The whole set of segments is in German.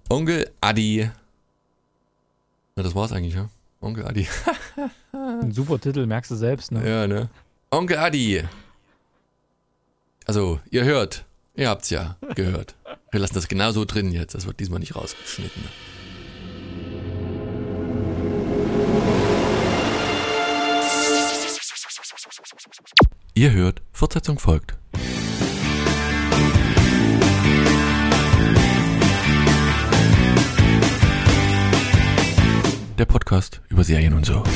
Onkel Adi. Na, das war's eigentlich, ja? Onkel Adi. Ein super Titel, merkst du selbst, ne? Ja, ne? Onkel Adi. Also, ihr habt's ja gehört. Wir lassen das genauso drin jetzt, das wird diesmal nicht rausgeschnitten. Ihr hört, Fortsetzung folgt. Der Podcast über Serien und so.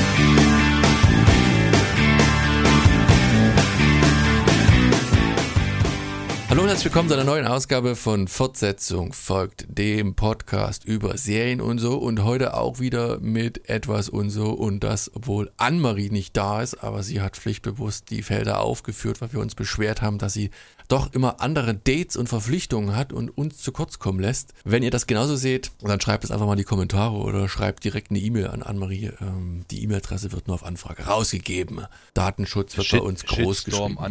Hallo und herzlich willkommen zu einer neuen Ausgabe von Fortsetzung folgt, dem Podcast über Serien und so, und heute auch wieder mit etwas und so, und das, obwohl Annemarie nicht da ist, aber sie hat pflichtbewusst die Felder aufgeführt, weil wir uns beschwert haben, dass sie doch immer andere Dates und Verpflichtungen hat und uns zu kurz kommen lässt. Wenn ihr das genauso seht, dann schreibt es einfach mal in die Kommentare oder schreibt direkt eine E-Mail an Annemarie. Die E-Mail-Adresse wird nur auf Anfrage rausgegeben. Datenschutz wird bei uns groß geschrieben.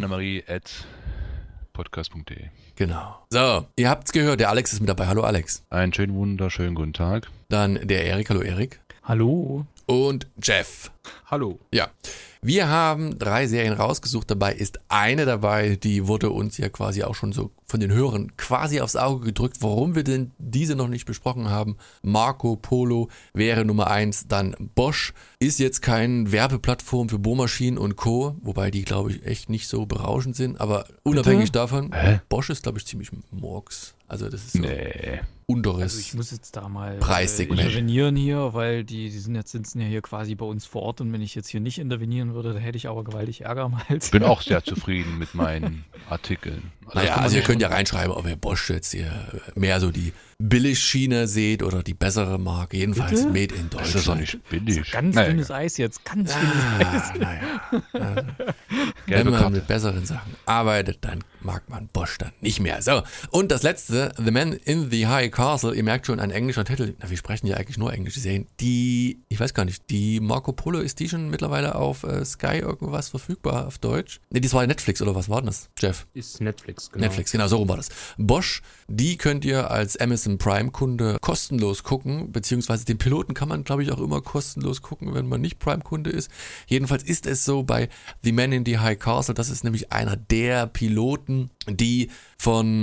Annemarie@podcast.de. Genau. So, ihr habt's gehört, der Alex ist mit dabei. Hallo Alex. Einen schönen, wunderschönen guten Tag. Dann der Erik. Hallo Erik. Hallo. Und Jeff. Hallo. Ja, wir haben 3 Serien rausgesucht. Dabei ist eine dabei, die wurde uns ja quasi auch schon so von den Hörern quasi aufs Auge gedrückt, warum wir denn diese noch nicht besprochen haben. Marco Polo wäre Nummer 1, dann Bosch ist jetzt keine Werbeplattform für Bohrmaschinen und Co., wobei die, glaube ich, echt nicht so berauschend sind, aber unabhängig davon, Bosch ist, glaube ich, ziemlich Murks. Also das ist so unteres. Also ich muss jetzt da mal Preissegment intervenieren hier, weil die sitzen ja hier quasi bei uns vor Ort, und wenn ich jetzt hier nicht intervenieren würde, dann hätte ich aber gewaltig Ärger am Hals. Ich bin auch sehr zufrieden mit meinen Artikeln. Naja, also ihr könnt ja reinschreiben, ob ihr Bosch jetzt hier mehr so die Billigschiene seht oder die bessere Marke. Jedenfalls Bitte? made in Das Deutschland. ist doch nicht billig. Ganz dünnes Eis jetzt, ganz dünnes Eis. Wenn Gelbe man Karte. mit besseren Sachen arbeitet, dann mag man Bosch dann nicht mehr. So, und das letzte, The Man in the High Castle. Ihr merkt schon, ein englischer Titel. Na, wir sprechen ja eigentlich nur englische Serien. Die, ich weiß gar nicht, die Marco Polo, ist die schon mittlerweile auf Sky irgendwas verfügbar auf Deutsch? Ne, das war Netflix oder was war denn das, Jeff? Ist Netflix, genau. Netflix, genau, so rum war das. Bosch, die könnt ihr als Amazon Prime-Kunde kostenlos gucken, beziehungsweise den Piloten kann man, glaube ich, auch immer kostenlos gucken, wenn man nicht Prime-Kunde ist. Jedenfalls ist es so bei The Man in the High Castle, das ist nämlich einer der Piloten, die von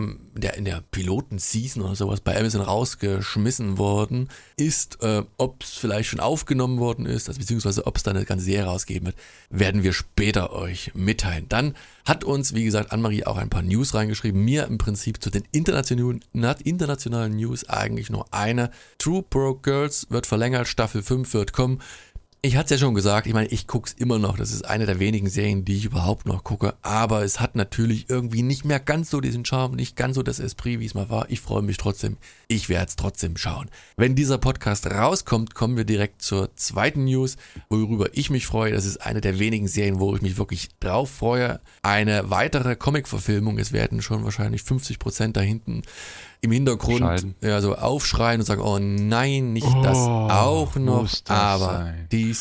in der Piloten-Season oder sowas bei Amazon rausgeschmissen worden ist. Ob es vielleicht schon aufgenommen worden ist, also beziehungsweise ob es da eine ganze Serie rausgeben wird, werden wir später euch mitteilen. Dann hat uns, wie gesagt, Annemarie auch ein paar News reingeschrieben. Mir im Prinzip zu den internationalen News eigentlich nur eine. True Broke Girls wird verlängert, Staffel 5 wird kommen. Ich hatte es ja schon gesagt, ich meine, ich gucke es immer noch. Das ist eine der wenigen Serien, die ich überhaupt noch gucke. Aber es hat natürlich irgendwie nicht mehr ganz so diesen Charme, nicht ganz so das Esprit, wie es mal war. Ich freue mich trotzdem. Ich werde es trotzdem schauen. Wenn dieser Podcast rauskommt, kommen wir direkt zur zweiten News, worüber ich mich freue. Das ist eine der wenigen Serien, wo ich mich wirklich drauf freue. Eine weitere Comic-Verfilmung. Es werden schon wahrscheinlich 50% da hinten im Hintergrund so aufschreien und sagen, oh nein, nicht das auch noch. Aber die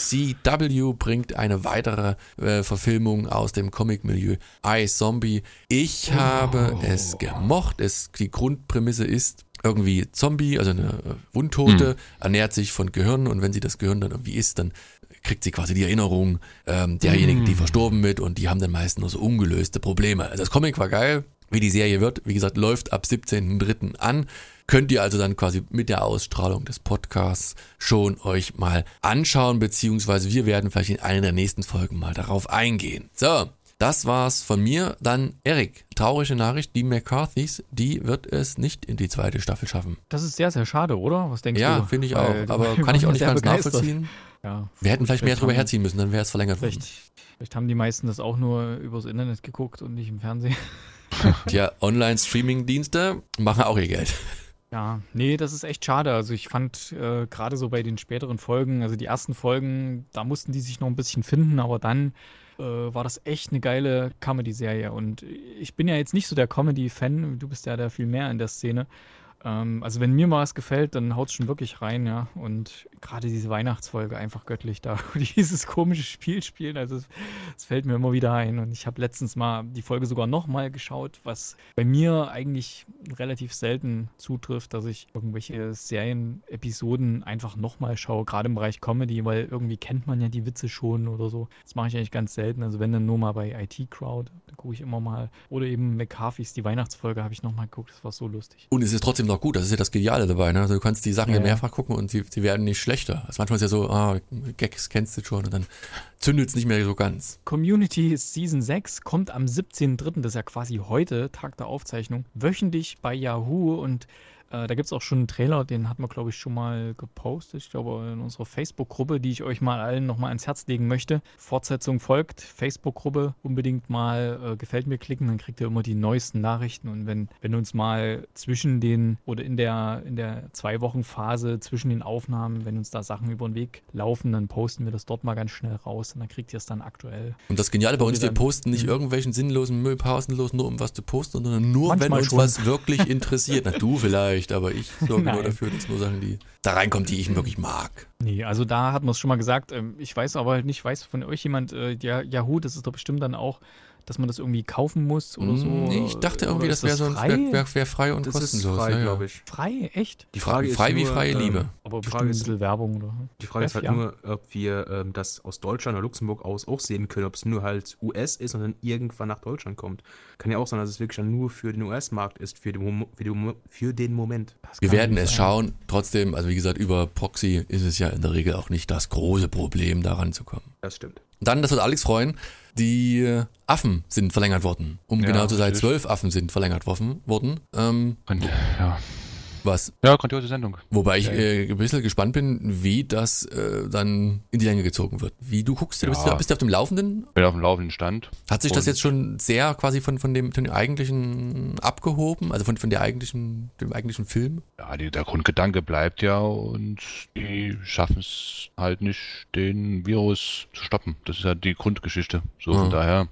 CW bringt eine weitere Verfilmung aus dem Comic-Milieu. iZombie. Ich habe es gemocht. Die Grundprämisse ist irgendwie Zombie, also eine Wundtote, ernährt sich von Gehirn, und wenn sie das Gehirn dann irgendwie isst, dann kriegt sie quasi die Erinnerung derjenigen, die verstorben mit, und die haben dann meist nur so ungelöste Probleme. Also das Comic war geil. Wie die Serie wird, wie gesagt, läuft ab 17.03. an. Könnt ihr also dann quasi mit der Ausstrahlung des Podcasts schon euch mal anschauen, beziehungsweise wir werden vielleicht in einer der nächsten Folgen mal darauf eingehen. So, das war's von mir. Dann Erik, traurige Nachricht, die McCarthys, die wird es nicht in die zweite Staffel schaffen. Das ist sehr, sehr schade, oder? Was denkst du? Ja, finde ich auch, aber kann ich auch nicht ganz nachvollziehen. Ja, wir hätten vielleicht mehr drüber herziehen müssen, dann wäre es verlängert worden. Vielleicht haben die meisten das auch nur übers Internet geguckt und nicht im Fernsehen. Tja, Online-Streaming-Dienste machen auch ihr Geld. Ja, nee, das ist echt schade. Also ich fand gerade so bei den späteren Folgen, also die ersten Folgen, da mussten die sich noch ein bisschen finden, aber dann war das echt eine geile Comedy-Serie. Und ich bin ja jetzt nicht so der Comedy-Fan, du bist ja da viel mehr in der Szene. Also wenn mir mal was gefällt, dann haut's schon wirklich rein, ja. Und gerade diese Weihnachtsfolge einfach göttlich da, wo die dieses komische Spiel spielen. Also es fällt mir immer wieder ein. Und ich habe letztens mal die Folge sogar nochmal geschaut, was bei mir eigentlich relativ selten zutrifft, dass ich irgendwelche Serien-Episoden einfach nochmal schaue, gerade im Bereich Comedy, weil irgendwie kennt man ja die Witze schon oder so. Das mache ich eigentlich ganz selten. Also wenn dann nur mal bei IT Crowd, da gucke ich immer mal. Oder eben McCarthy's, die Weihnachtsfolge habe ich nochmal geguckt. Das war so lustig. Und es ist trotzdem noch gut, das ist ja das Geniale dabei. Ne? Also du kannst die Sachen ja mehrfach gucken und sie werden nicht schlechter. Also manchmal ist ja so, Gags kennst du schon und dann zündet es nicht mehr so ganz. Community Season 6 kommt am 17.03., das ist ja quasi heute, Tag der Aufzeichnung, wöchentlich bei Yahoo und da gibt es auch schon einen Trailer, den hat man, glaube ich, schon mal gepostet. Ich glaube, in unserer Facebook-Gruppe, die ich euch mal allen nochmal ans Herz legen möchte. Fortsetzung folgt. Facebook-Gruppe, unbedingt mal gefällt mir klicken, dann kriegt ihr immer die neuesten Nachrichten. Und wenn uns mal zwischen den, oder in der 2-Wochen-Phase zwischen den Aufnahmen, wenn uns da Sachen über den Weg laufen, dann posten wir das dort mal ganz schnell raus und dann kriegt ihr es dann aktuell. Und das Geniale bei uns, wir posten nicht irgendwelchen sinnlosen Müll pausenlos, nur um was zu posten, sondern nur, manchmal wenn uns was wirklich interessiert. Na, du vielleicht. Aber ich sorge nur dafür, dass nur Sachen, die da reinkommen, die ich wirklich mag. Nee, also da hat man es schon mal gesagt. Ich weiß aber nicht, weiß von euch jemand, Yahoo, das ist doch bestimmt dann auch, dass man das irgendwie kaufen muss oder so. Nee, ich dachte irgendwie, das wäre so wär frei und das kostenlos. Ist frei, glaube ich. Frei? Echt? Die Frage ist frei wie freie Liebe. Aber bestimmt ein bisschen Werbung, oder? Die Frage ist halt nur, ob wir das aus Deutschland oder Luxemburg aus auch sehen können, ob es nur halt US ist und dann irgendwann nach Deutschland kommt. Kann ja auch sein, dass es wirklich dann nur für den US-Markt ist, für den Moment. Wir werden es schauen. Trotzdem, also wie gesagt, über Proxy ist es ja in der Regel auch nicht das große Problem, da ranzukommen. Das stimmt. Dann, das wird Alex freuen, die Affen sind verlängert worden. Genau zu sein, 12 Affen sind verlängert worden. Ja. Was? Ja, grandiose Sendung. Wobei ich ein bisschen gespannt bin, wie das dann in die Länge gezogen wird. Wie du guckst, bist du auf dem Laufenden? Bin auf dem laufenden Stand. Hat sich das jetzt schon sehr quasi von dem eigentlichen abgehoben, also von dem eigentlichen Film? Ja, der Grundgedanke bleibt ja und die schaffen es halt nicht, den Virus zu stoppen. Das ist ja die Grundgeschichte. So von daher,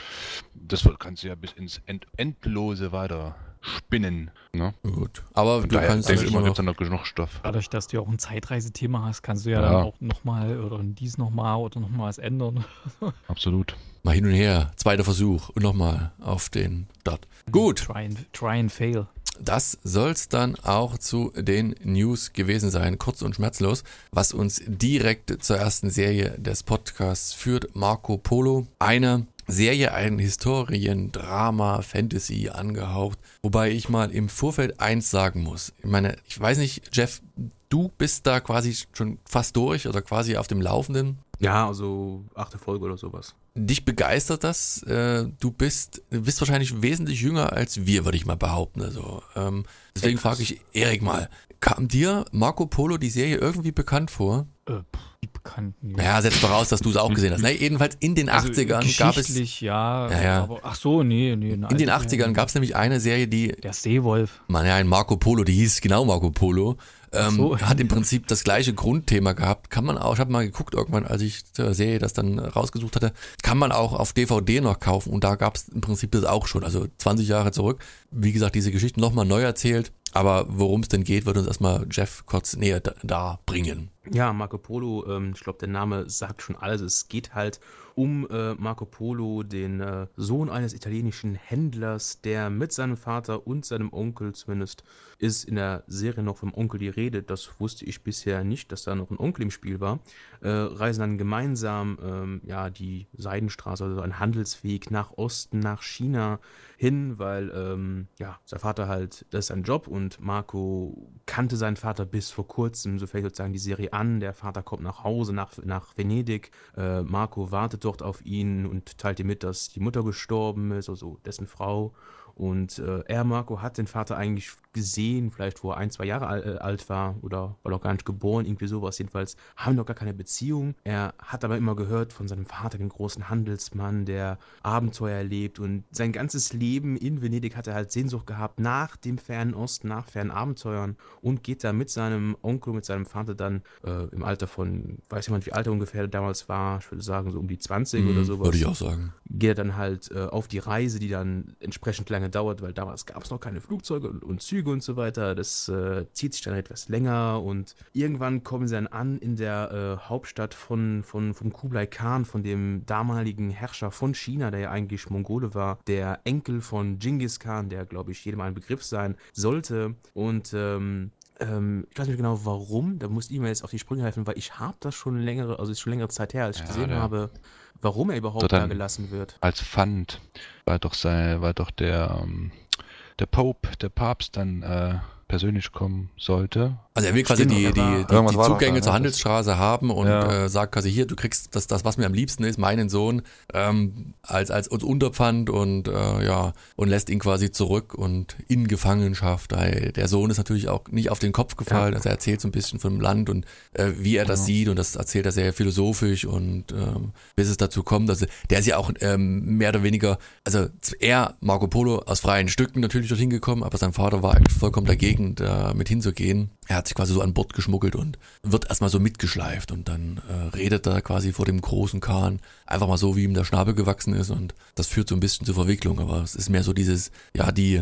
das kannst du ja bis ins Endlose weiter spinnen. Ne? Gut. Aber von du daher, kannst denke ich mal, gibt es dann noch genug Stoff. Dadurch, dass du ja auch ein Zeitreisethema hast, kannst du ja dann auch nochmal oder dies nochmal oder nochmal was ändern. Absolut. Mal hin und her. Zweiter Versuch und nochmal auf den Start. Gut. Try and fail. Das soll's dann auch zu den News gewesen sein, kurz und schmerzlos, was uns direkt zur ersten Serie des Podcasts führt, Marco Polo. Eine Serie, ein Historien-Drama, Fantasy angehaucht, wobei ich mal im Vorfeld eins sagen muss. Ich meine, ich weiß nicht, Jeff, du bist da quasi schon fast durch oder quasi auf dem Laufenden. Ja, also 8. Folge oder sowas. Dich begeistert das? Du bist wahrscheinlich wesentlich jünger als wir, würde ich mal behaupten. Also deswegen frage ich Erik mal, kam dir Marco Polo die Serie irgendwie bekannt vor? Bekannt. Naja, setzt voraus, dass du es auch gesehen hast. Jedenfalls in den 80ern gab es... ja. Aber, ach so, nee. In den 80ern gab es nämlich eine Serie, die... Der Seewolf. Ein Marco Polo, die hieß genau Marco Polo. Hat im Prinzip das gleiche Grundthema gehabt. Kann man auch, ich habe mal geguckt irgendwann, als ich zur Serie das dann rausgesucht hatte, kann man auch auf DVD noch kaufen und da gab es im Prinzip das auch schon, also 20 Jahre zurück. Wie gesagt, diese Geschichte nochmal neu erzählt, aber worum es denn geht, wird uns erstmal Jeff kurz näher da bringen. Ja, Marco Polo, ich glaube, der Name sagt schon alles. Es geht halt um Marco Polo, den Sohn eines italienischen Händlers, der mit seinem Vater und seinem Onkel, zumindest ist in der Serie noch vom Onkel die Rede, das wusste ich bisher nicht, dass da noch ein Onkel im Spiel war, reisen dann gemeinsam die Seidenstraße, also einen Handelsweg nach Osten, nach China hin, weil sein Vater halt, das ist sein Job und Marco kannte seinen Vater bis vor kurzem, so fängt sozusagen die Serie an, der Vater kommt nach Hause, nach Venedig, Marco wartet dort auf ihn und teilt ihm mit, dass die Mutter gestorben ist, also dessen Frau. Und Marco hat den Vater eigentlich gesehen, vielleicht wo er 1-2 Jahre alt war oder war noch gar nicht geboren, irgendwie sowas. Jedenfalls haben noch gar keine Beziehung. Er hat aber immer gehört von seinem Vater, dem großen Handelsmann, der Abenteuer erlebt. Und sein ganzes Leben in Venedig hat er halt Sehnsucht gehabt nach dem fernen Osten, nach fernen Abenteuern und geht da mit seinem Onkel, mit seinem Vater dann im Alter von, weiß jemand, wie alt er ungefähr damals war, ich würde sagen so um die 20 oder sowas. Würde ich auch sagen. Geht er dann halt auf die Reise, die dann entsprechend lange lange dauert, weil damals gab es noch keine Flugzeuge und Züge und so weiter. Das zieht sich dann etwas länger und irgendwann kommen sie dann an in der Hauptstadt vom Kublai Khan, von dem damaligen Herrscher von China, der ja eigentlich Mongole war, der Enkel von Genghis Khan, der, glaube ich, jedem ein Begriff sein sollte. Und ich weiß nicht genau warum, da musst ihr mir jetzt auf die Sprünge helfen, weil ich habe das schon ist schon längere Zeit her, als ich gesehen habe, warum er überhaupt da gelassen wird. Als Pfand war doch der Pope, der Papst dann persönlich kommen sollte. Also er will quasi die Zugänge zur Handelsstraße haben und sagt quasi, hier, du kriegst das, was mir am liebsten ist, meinen Sohn, als uns Unterpfand und lässt ihn quasi zurück und in Gefangenschaft. Der Sohn ist natürlich auch nicht auf den Kopf gefallen, also er erzählt so ein bisschen vom Land und wie er das sieht und das erzählt er sehr philosophisch und bis es dazu kommt, also der ist ja auch mehr oder weniger, also Marco Polo aus freien Stücken natürlich dorthin gekommen, aber sein Vater war eigentlich vollkommen dagegen, da mit hinzugehen. Er hat sich quasi so an Bord geschmuggelt und wird erstmal so mitgeschleift und dann redet er quasi vor dem großen Kahn einfach mal so, wie ihm der Schnabel gewachsen ist und das führt so ein bisschen zur Verwicklung, aber es ist mehr so dieses, die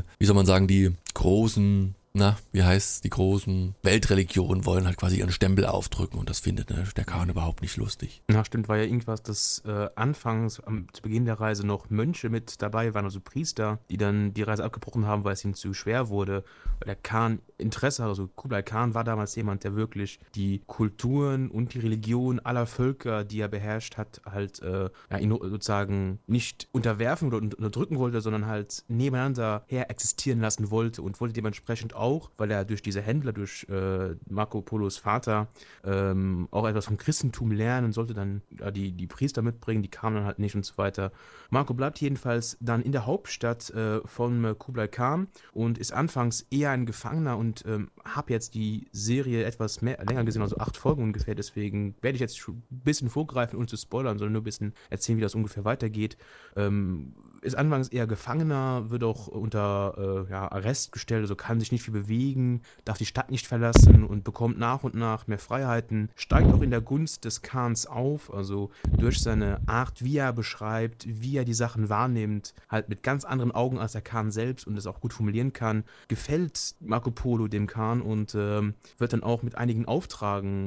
großen, die großen Weltreligionen wollen halt quasi ihren Stempel aufdrücken und das findet der Kahn überhaupt nicht lustig. Ja, stimmt, war ja irgendwas, dass anfangs zu Beginn der Reise noch Mönche mit dabei waren, also Priester, die dann die Reise abgebrochen haben, weil es ihnen zu schwer wurde, weil der Kahn Interesse hat, also Kublai Khan war damals jemand, der wirklich die Kulturen und die Religion aller Völker, die er beherrscht hat, halt ihn sozusagen nicht unterwerfen oder unterdrücken wollte, sondern halt nebeneinander her existieren lassen wollte und wollte dementsprechend auch, weil er durch diese Händler, durch Marco Polos Vater auch etwas vom Christentum lernen, sollte dann die Priester mitbringen, die kamen dann halt nicht und so weiter. Marco bleibt jedenfalls dann in der Hauptstadt von Kublai Khan und ist anfangs eher ein Gefangener und habe jetzt die Serie etwas länger gesehen, also 8 Folgen ungefähr, deswegen werde ich jetzt schon ein bisschen vorgreifen, ohne zu spoilern, sondern nur ein bisschen erzählen, wie das ungefähr weitergeht. Ist anfangs eher Gefangener, wird auch unter Arrest gestellt, also kann sich nicht viel bewegen, darf die Stadt nicht verlassen und bekommt nach und nach mehr Freiheiten, steigt auch in der Gunst des Khans auf, also durch seine Art, wie er beschreibt, wie er die Sachen wahrnimmt, halt mit ganz anderen Augen als der Khan selbst und es auch gut formulieren kann, gefällt Marco Polo dem Khan und wird dann auch mit einigen Aufträgen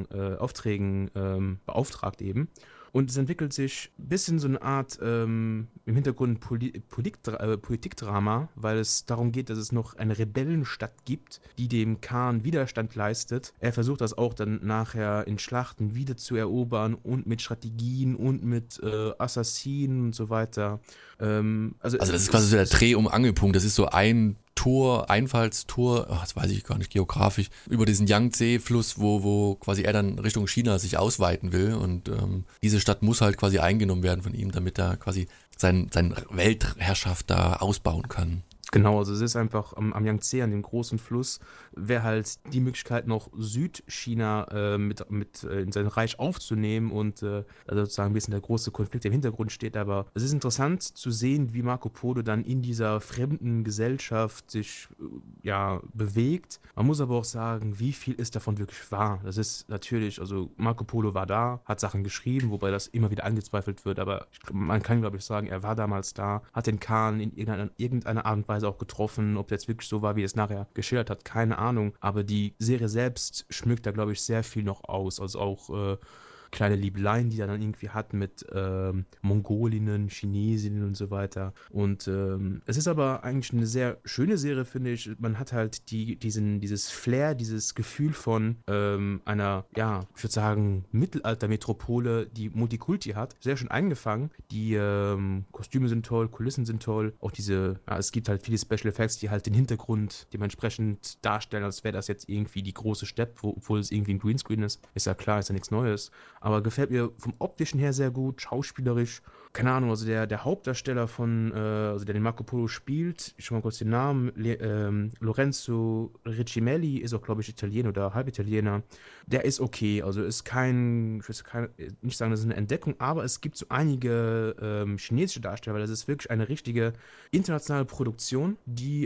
beauftragt eben. Und es entwickelt sich ein bisschen so eine Art im Hintergrund Politikdrama, weil es darum geht, dass es noch eine Rebellenstadt gibt, die dem Khan Widerstand leistet. Er versucht das auch dann nachher in Schlachten wieder zu erobern und mit Strategien und mit Assassinen und so weiter. Also das ist quasi so der Dreh- und Angelpunkt. Das ist so ein Einfallstor, das weiß ich gar nicht geografisch, über diesen Yangtze-Fluss, wo quasi er dann Richtung China sich ausweiten will und diese Stadt muss halt quasi eingenommen werden von ihm, damit er quasi seine Weltherrschaft da ausbauen kann. Genau, also es ist einfach am Yangtze, an dem großen Fluss, wäre halt die Möglichkeit noch Südchina mit in sein Reich aufzunehmen und also sozusagen ein bisschen der große Konflikt, der im Hintergrund steht, aber es ist interessant zu sehen, wie Marco Polo dann in dieser fremden Gesellschaft sich bewegt. Man muss aber auch sagen, wie viel ist davon wirklich wahr? Das ist natürlich, also Marco Polo war da, hat Sachen geschrieben, wobei das immer wieder angezweifelt wird, aber man kann, glaube ich, sagen, er war damals da, hat den Khan in irgendeiner Art und Weise auch getroffen, ob das jetzt wirklich so war, wie es nachher geschildert hat, keine Ahnung, aber die Serie selbst schmückt da, glaube ich, sehr viel noch aus, also auch kleine Liebeleien, die er dann irgendwie hat mit Mongolinnen, Chinesinnen und so weiter. Und es ist aber eigentlich eine sehr schöne Serie, finde ich. Man hat halt dieses Flair, dieses Gefühl von einer, ich würde sagen, Mittelalter-Metropole, die Multikulti hat, sehr schön eingefangen. Die Kostüme sind toll, Kulissen sind toll. Auch es gibt halt viele Special Effects, die halt den Hintergrund dementsprechend darstellen, als wäre das jetzt irgendwie die große Steppe, obwohl es irgendwie ein Greenscreen ist. Ist ja klar, ist ja nichts Neues. Aber gefällt mir vom Optischen her sehr gut, schauspielerisch. Keine Ahnung, also der Hauptdarsteller der den Marco Polo spielt, ich schau mal kurz den Namen, Lorenzo Riccimelli, ist auch, glaube ich, Italiener oder Halbitaliener. Der ist okay, also ist ich will nicht sagen, das ist eine Entdeckung, aber es gibt so einige chinesische Darsteller, weil das ist wirklich eine richtige internationale Produktion,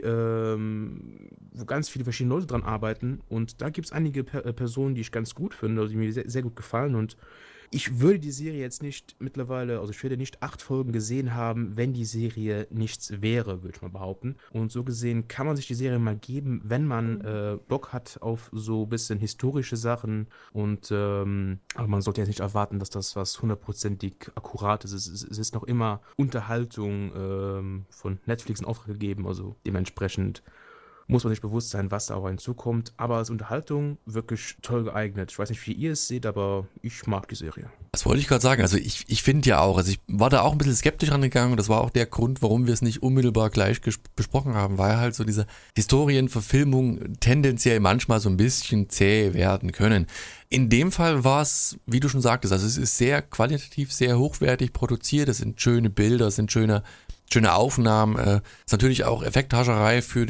wo ganz viele verschiedene Leute dran arbeiten und da gibt es einige Personen, die ich ganz gut finde, also die mir sehr, sehr gut gefallen und Ich würde die Serie jetzt nicht mittlerweile, also ich würde nicht 8 Folgen gesehen haben, wenn die Serie nichts wäre, würde ich mal behaupten. Und so gesehen kann man sich die Serie mal geben, wenn man Bock hat auf so ein bisschen historische Sachen. Und aber man sollte jetzt nicht erwarten, dass das was hundertprozentig akkurat ist. Es ist noch immer Unterhaltung von Netflix in Auftrag gegeben, also dementsprechend muss man sich bewusst sein, was da auch hinzukommt. Aber als Unterhaltung wirklich toll geeignet. Ich weiß nicht, wie ihr es seht, aber ich mag die Serie. Das wollte ich gerade sagen. Also ich finde ja auch, also ich war da auch ein bisschen skeptisch rangegangen und das war auch der Grund, warum wir es nicht unmittelbar gleich besprochen haben, weil halt so diese Historienverfilmung tendenziell manchmal so ein bisschen zäh werden können. In dem Fall war es, wie du schon sagtest, also es ist sehr qualitativ, sehr hochwertig produziert, es sind schöne Bilder, es sind schöne Aufnahmen, ist natürlich auch Effekthascherei für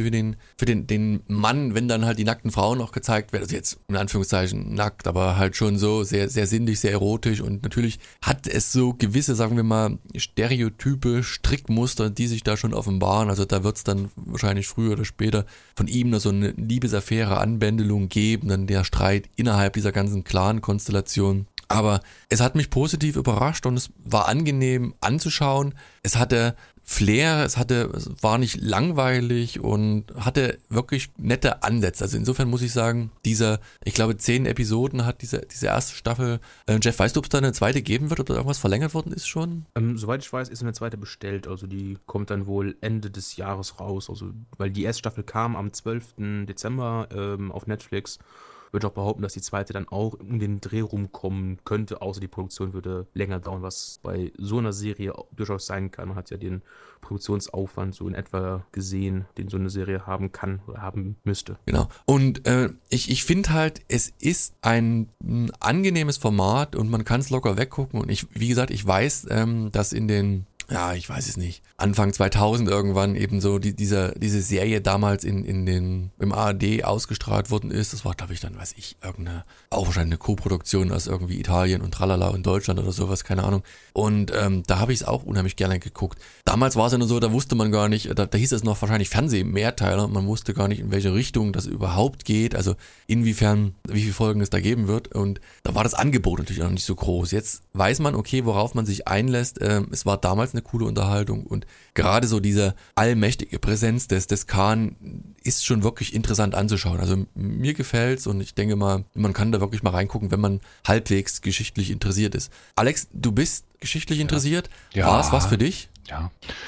den Mann, wenn dann halt die nackten Frauen auch gezeigt werden, also jetzt in Anführungszeichen nackt, aber halt schon so sehr, sehr sinnlich, sehr erotisch und natürlich hat es so gewisse, sagen wir mal, Stereotype, Strickmuster, die sich da schon offenbaren, also da wird es dann wahrscheinlich früher oder später von ihm noch so eine Liebesaffäre, Anbändelung geben, dann der Streit innerhalb dieser ganzen Clan-Konstellation. Aber es hat mich positiv überrascht und es war angenehm anzuschauen. Es hatte Flair, es war nicht langweilig und hatte wirklich nette Ansätze. Also insofern muss ich sagen, ich glaube 10 Episoden hat diese erste Staffel. Jeff, weißt du, ob es da eine zweite geben wird oder irgendwas verlängert worden ist schon? Soweit ich weiß, ist eine zweite bestellt. Also die kommt dann wohl Ende des Jahres raus. Also, weil die erste Staffel kam am 12. Dezember auf Netflix. Würde auch behaupten, dass die zweite dann auch um den Dreh rumkommen könnte, außer die Produktion würde länger dauern, was bei so einer Serie durchaus sein kann. Man hat ja den Produktionsaufwand so in etwa gesehen, den so eine Serie haben kann oder haben müsste. Genau. Und ich finde halt, es ist ein angenehmes Format und man kann es locker weggucken. Und wie gesagt, ich weiß, dass in den ich weiß es nicht, Anfang 2000 irgendwann eben so diese Serie damals im ARD ausgestrahlt worden ist. Das war, glaube ich, dann, auch wahrscheinlich eine Co-Produktion aus irgendwie Italien und Tralala und Deutschland oder sowas, keine Ahnung. Und da habe ich es auch unheimlich gerne geguckt. Damals war es ja nur so, da wusste man gar nicht, da hieß es noch wahrscheinlich Fernseh-Mehrteiler, man wusste gar nicht, in welche Richtung das überhaupt geht, also wie viele Folgen es da geben wird. Und da war das Angebot natürlich noch nicht so groß. Jetzt weiß man, okay, worauf man sich einlässt. Es war damals eine coole Unterhaltung und gerade so diese allmächtige Präsenz des Khan ist schon wirklich interessant anzuschauen. Also mir gefällt's und ich denke mal, man kann da wirklich mal reingucken, wenn man halbwegs geschichtlich interessiert ist. Alex, du bist geschichtlich interessiert? Ja. War es was für dich? Ja.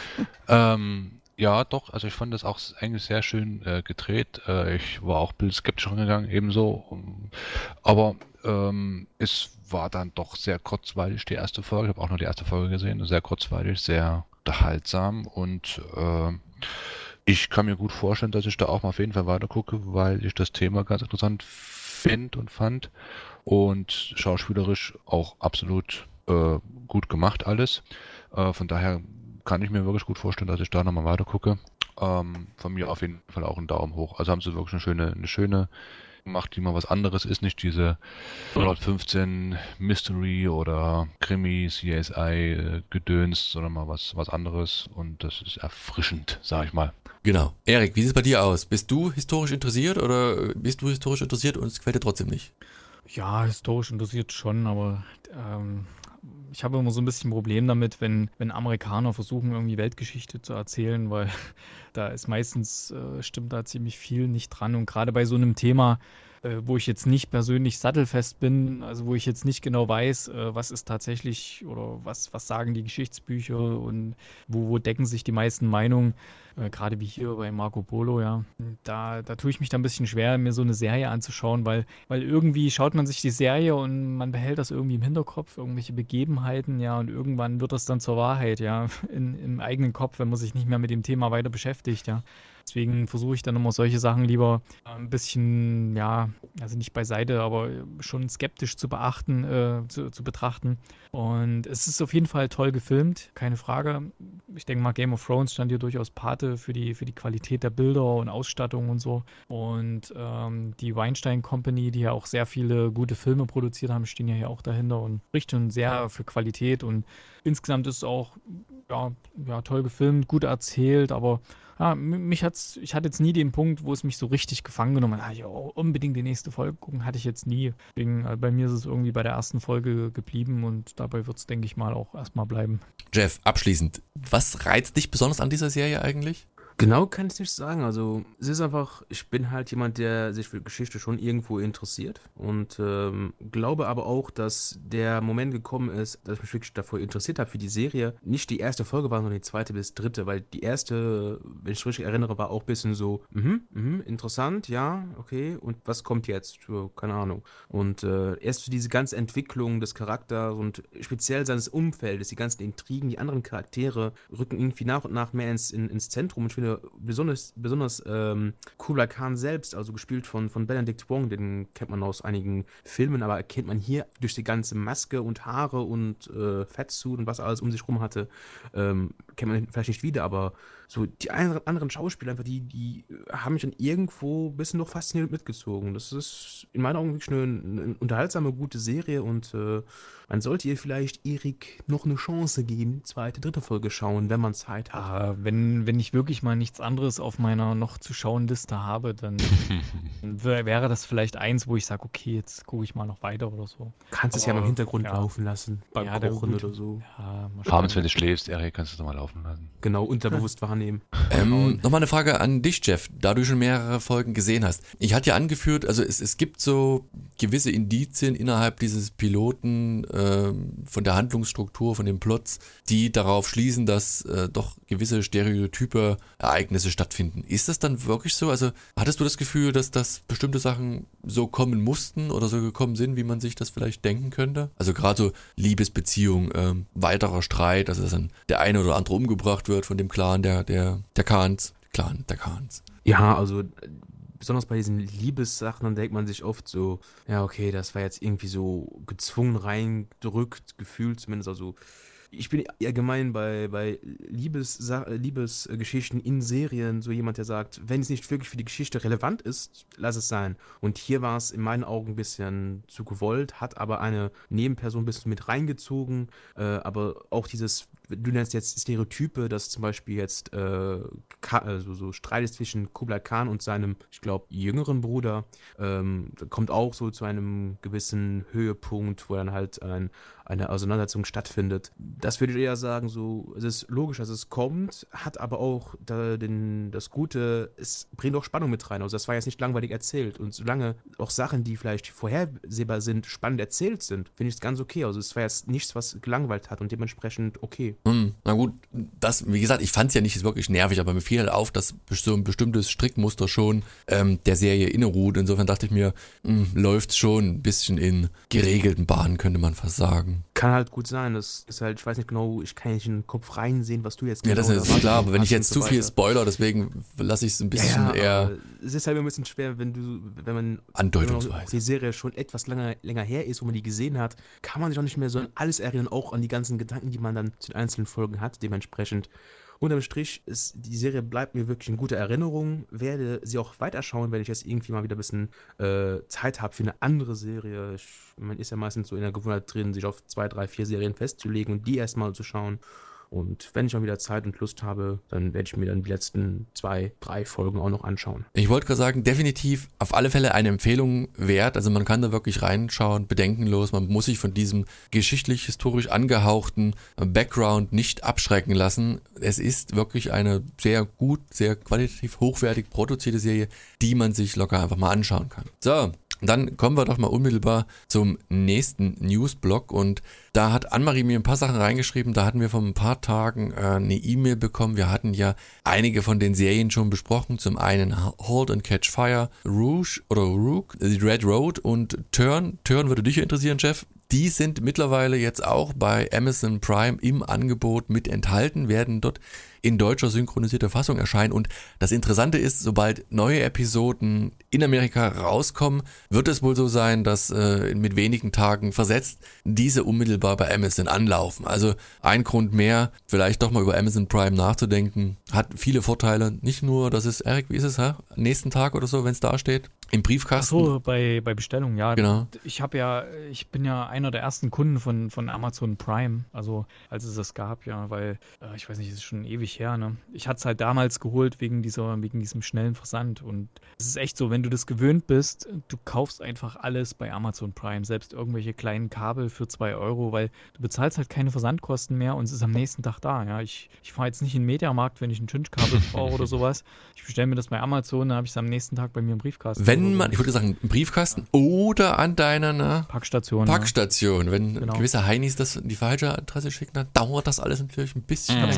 Ja, doch. Also ich fand das auch eigentlich sehr schön gedreht. Ich war auch ein bisschen skeptisch rangegangen, ebenso. Aber es war dann doch sehr kurzweilig, die erste Folge. Ich habe auch nur die erste Folge gesehen. Sehr kurzweilig, sehr unterhaltsam und ich kann mir gut vorstellen, dass ich da auch mal auf jeden Fall weiter gucke, weil ich das Thema ganz interessant finde und fand und schauspielerisch auch absolut gut gemacht alles. Von daher kann ich mir wirklich gut vorstellen, dass ich da nochmal weiter gucke. Von mir auf jeden Fall auch einen Daumen hoch. Also haben sie wirklich eine schöne gemacht, die mal was anderes ist, nicht diese 115 Mystery oder Krimi, CSI Gedöns, sondern mal was anderes und das ist erfrischend, sag ich mal. Genau. Erik, wie sieht es bei dir aus? Bist du historisch interessiert oder bist du historisch interessiert und es gefällt dir trotzdem nicht? Ja, historisch interessiert schon, aber ich habe immer so ein bisschen ein Problem damit, wenn Amerikaner versuchen, irgendwie Weltgeschichte zu erzählen, weil da ist meistens, stimmt da ziemlich viel nicht dran. Und gerade bei so einem Thema, wo ich jetzt nicht persönlich sattelfest bin, also wo ich jetzt nicht genau weiß, was ist tatsächlich oder was sagen die Geschichtsbücher und wo decken sich die meisten Meinungen, gerade wie hier bei Marco Polo, ja. Da tue ich mich da ein bisschen schwer, mir so eine Serie anzuschauen, weil irgendwie schaut man sich die Serie und man behält das irgendwie im Hinterkopf, irgendwelche Begebenheiten, ja, und irgendwann wird das dann zur Wahrheit, ja, im eigenen Kopf, wenn man sich nicht mehr mit dem Thema weiter beschäftigt, ja. Deswegen versuche ich dann immer solche Sachen lieber ein bisschen, ja, also nicht beiseite, aber schon skeptisch zu beachten, zu betrachten. Und es ist auf jeden Fall toll gefilmt, keine Frage. Ich denke mal, Game of Thrones stand hier durchaus Pate für die Qualität der Bilder und Ausstattung und so. Und die Weinstein Company, die ja auch sehr viele gute Filme produziert haben, stehen ja hier auch dahinter und richten sehr für Qualität. Und insgesamt ist es auch ja, toll gefilmt, gut erzählt, aber Ich hatte jetzt nie den Punkt, wo es mich so richtig gefangen genommen hat. Unbedingt die nächste Folge gucken, hatte ich jetzt nie. Deswegen, bei mir ist es irgendwie bei der ersten Folge geblieben und dabei wird es, denke ich mal, auch erstmal bleiben. Jeff, abschließend, was reizt dich besonders an dieser Serie eigentlich? Genau kann ich nicht sagen. Also es ist einfach, ich bin halt jemand, der sich für Geschichte schon irgendwo interessiert und glaube aber auch, dass der Moment gekommen ist, dass ich mich wirklich davor interessiert habe für die Serie. Nicht die erste Folge war, sondern die zweite bis dritte, weil die erste, wenn ich mich richtig erinnere, war auch ein bisschen so, interessant, ja, okay, und was kommt jetzt? Keine Ahnung. Und erst so diese ganze Entwicklung des Charakters und speziell seines Umfeldes, die ganzen Intrigen, die anderen Charaktere rücken irgendwie nach und nach mehr ins Zentrum. Und ich finde besonders Kublai Khan selbst, also gespielt von Benedict Wong, den kennt man aus einigen Filmen, aber erkennt man hier durch die ganze Maske und Haare und Fettsuit und was alles um sich rum hatte, kennt man vielleicht nicht wieder, aber so die anderen Schauspieler einfach, die haben mich dann irgendwo ein bisschen noch fasziniert mitgezogen. Das ist in meinen Augen wirklich eine unterhaltsame, gute Serie und man sollte ihr vielleicht Erik noch eine Chance geben, zweite, dritte Folge schauen, wenn man Zeit hat. Wenn ich wirklich mal nichts anderes auf meiner noch zu schauen Liste habe, dann wäre das vielleicht eins, wo ich sage, okay, jetzt gucke ich mal noch weiter oder so. Kannst es ja mal im Hintergrund laufen lassen, beim Kochen oder so. Ja, Abends, wenn du schläfst, Erik, kannst du es mal laufen lassen. Genau, unterbewusst wahrnehmen. Nochmal eine Frage an dich, Jeff, da du schon mehrere Folgen gesehen hast. Ich hatte ja angeführt, also es gibt so gewisse Indizien innerhalb dieses Piloten von der Handlungsstruktur, von den Plots, die darauf schließen, dass doch gewisse stereotype Ereignisse stattfinden. Ist das dann wirklich so? Also hattest du das Gefühl, dass bestimmte Sachen so kommen mussten oder so gekommen sind, wie man sich das vielleicht denken könnte? Also gerade so Liebesbeziehung, weiterer Streit, also dass dann der eine oder andere umgebracht wird von dem Clan der Khans. Ja, also besonders bei diesen Liebessachen, dann denkt man sich oft so, ja okay, das war jetzt irgendwie so gezwungen reingedrückt, gefühlt zumindest, also ich bin allgemein bei Liebesgeschichten in Serien so jemand, der sagt, wenn es nicht wirklich für die Geschichte relevant ist, lass es sein. Und hier war es in meinen Augen ein bisschen zu gewollt, hat aber eine Nebenperson ein bisschen mit reingezogen, aber auch dieses, du nennst jetzt Stereotype, dass zum Beispiel jetzt so Streit ist zwischen Kublai Khan und seinem, ich glaube, jüngeren Bruder, kommt auch so zu einem gewissen Höhepunkt, wo dann halt eine Auseinandersetzung stattfindet. Das würde ich eher sagen, so, es ist logisch, dass es kommt, hat aber auch das Gute, es bringt auch Spannung mit rein. Also das war jetzt nicht langweilig erzählt. Und solange auch Sachen, die vielleicht vorhersehbar sind, spannend erzählt sind, finde ich es ganz okay. Also es war jetzt nichts, was gelangweilt hat und dementsprechend okay. Na gut, wie gesagt, ich fand es ja nicht wirklich nervig, aber mir fiel halt auf, dass so ein bestimmtes Strickmuster schon der Serie inneruht. Insofern dachte ich mir, läuft schon ein bisschen in geregelten Bahnen, könnte man fast sagen. Kann halt gut sein, das ist halt, ich weiß nicht genau, ich kann nicht in den Kopf reinsehen, was du jetzt genau. Ja, das ist klar, aber wenn ich jetzt zu viel Spoiler, deswegen lasse ich es ein bisschen eher. Es ist halt ein bisschen schwer, wenn man andeutungsweise die Serie schon etwas länger her ist, wo man die gesehen hat, kann man sich auch nicht mehr so an alles erinnern, auch an die ganzen Gedanken, die man dann zu den einzelnen Folgen hat, dementsprechend. Unterm Strich die Serie bleibt mir wirklich in guter Erinnerung, werde sie auch weiterschauen, wenn ich jetzt irgendwie mal wieder ein bisschen Zeit habe für eine andere Serie. Man ist ja meistens so in der Gewohnheit drin, sich auf 2, 3, 4 Serien festzulegen und die erstmal zu schauen. Und wenn ich mal wieder Zeit und Lust habe, dann werde ich mir dann die letzten 2, 3 Folgen auch noch anschauen. Ich wollte gerade sagen, definitiv auf alle Fälle eine Empfehlung wert. Also man kann da wirklich reinschauen, bedenkenlos. Man muss sich von diesem geschichtlich-historisch angehauchten Background nicht abschrecken lassen. Es ist wirklich eine sehr gut, sehr qualitativ hochwertig produzierte Serie, die man sich locker einfach mal anschauen kann. So. Dann kommen wir doch mal unmittelbar zum nächsten Newsblock und da hat Annemarie mir ein paar Sachen reingeschrieben, da hatten wir vor ein paar Tagen eine E-Mail bekommen, wir hatten ja einige von den Serien schon besprochen, zum einen Halt and Catch Fire, Rouge oder Rook, The Red Road und Turn würde dich interessieren, Jeff. Die sind mittlerweile jetzt auch bei Amazon Prime im Angebot mit enthalten, werden dort in deutscher synchronisierter Fassung erscheinen. Und das Interessante ist, sobald neue Episoden in Amerika rauskommen, wird es wohl so sein, dass mit wenigen Tagen versetzt diese unmittelbar bei Amazon anlaufen. Also ein Grund mehr, vielleicht doch mal über Amazon Prime nachzudenken. Hat viele Vorteile. Nicht nur, dass es, Erik, wie ist es, nächsten Tag oder so, wenn es da steht? Im Briefkasten. Ach so, bei Bestellung, ja. Genau. Ich bin ja einer der ersten Kunden von Amazon Prime, also als es das gab, ja, weil, ich weiß nicht, es ist schon ewig her, ne? Ich hatte es halt damals geholt wegen diesem schnellen Versand und es ist echt so, wenn du das gewöhnt bist, du kaufst einfach alles bei Amazon Prime, selbst irgendwelche kleinen Kabel für 2 Euro, weil du bezahlst halt keine Versandkosten mehr und es ist am nächsten Tag da, ja. Ich fahre jetzt nicht in den Mediamarkt, wenn ich ein Tünchkabel brauche oder sowas. Ich bestelle mir das bei Amazon, dann habe ich es am nächsten Tag bei mir im Briefkasten. Ich würde sagen, im Briefkasten oder an deiner Packstation. Packstation. Wenn Genau. gewisse Heinis das in die falsche Adresse schicken, dann dauert das alles natürlich ein bisschen. Ich habe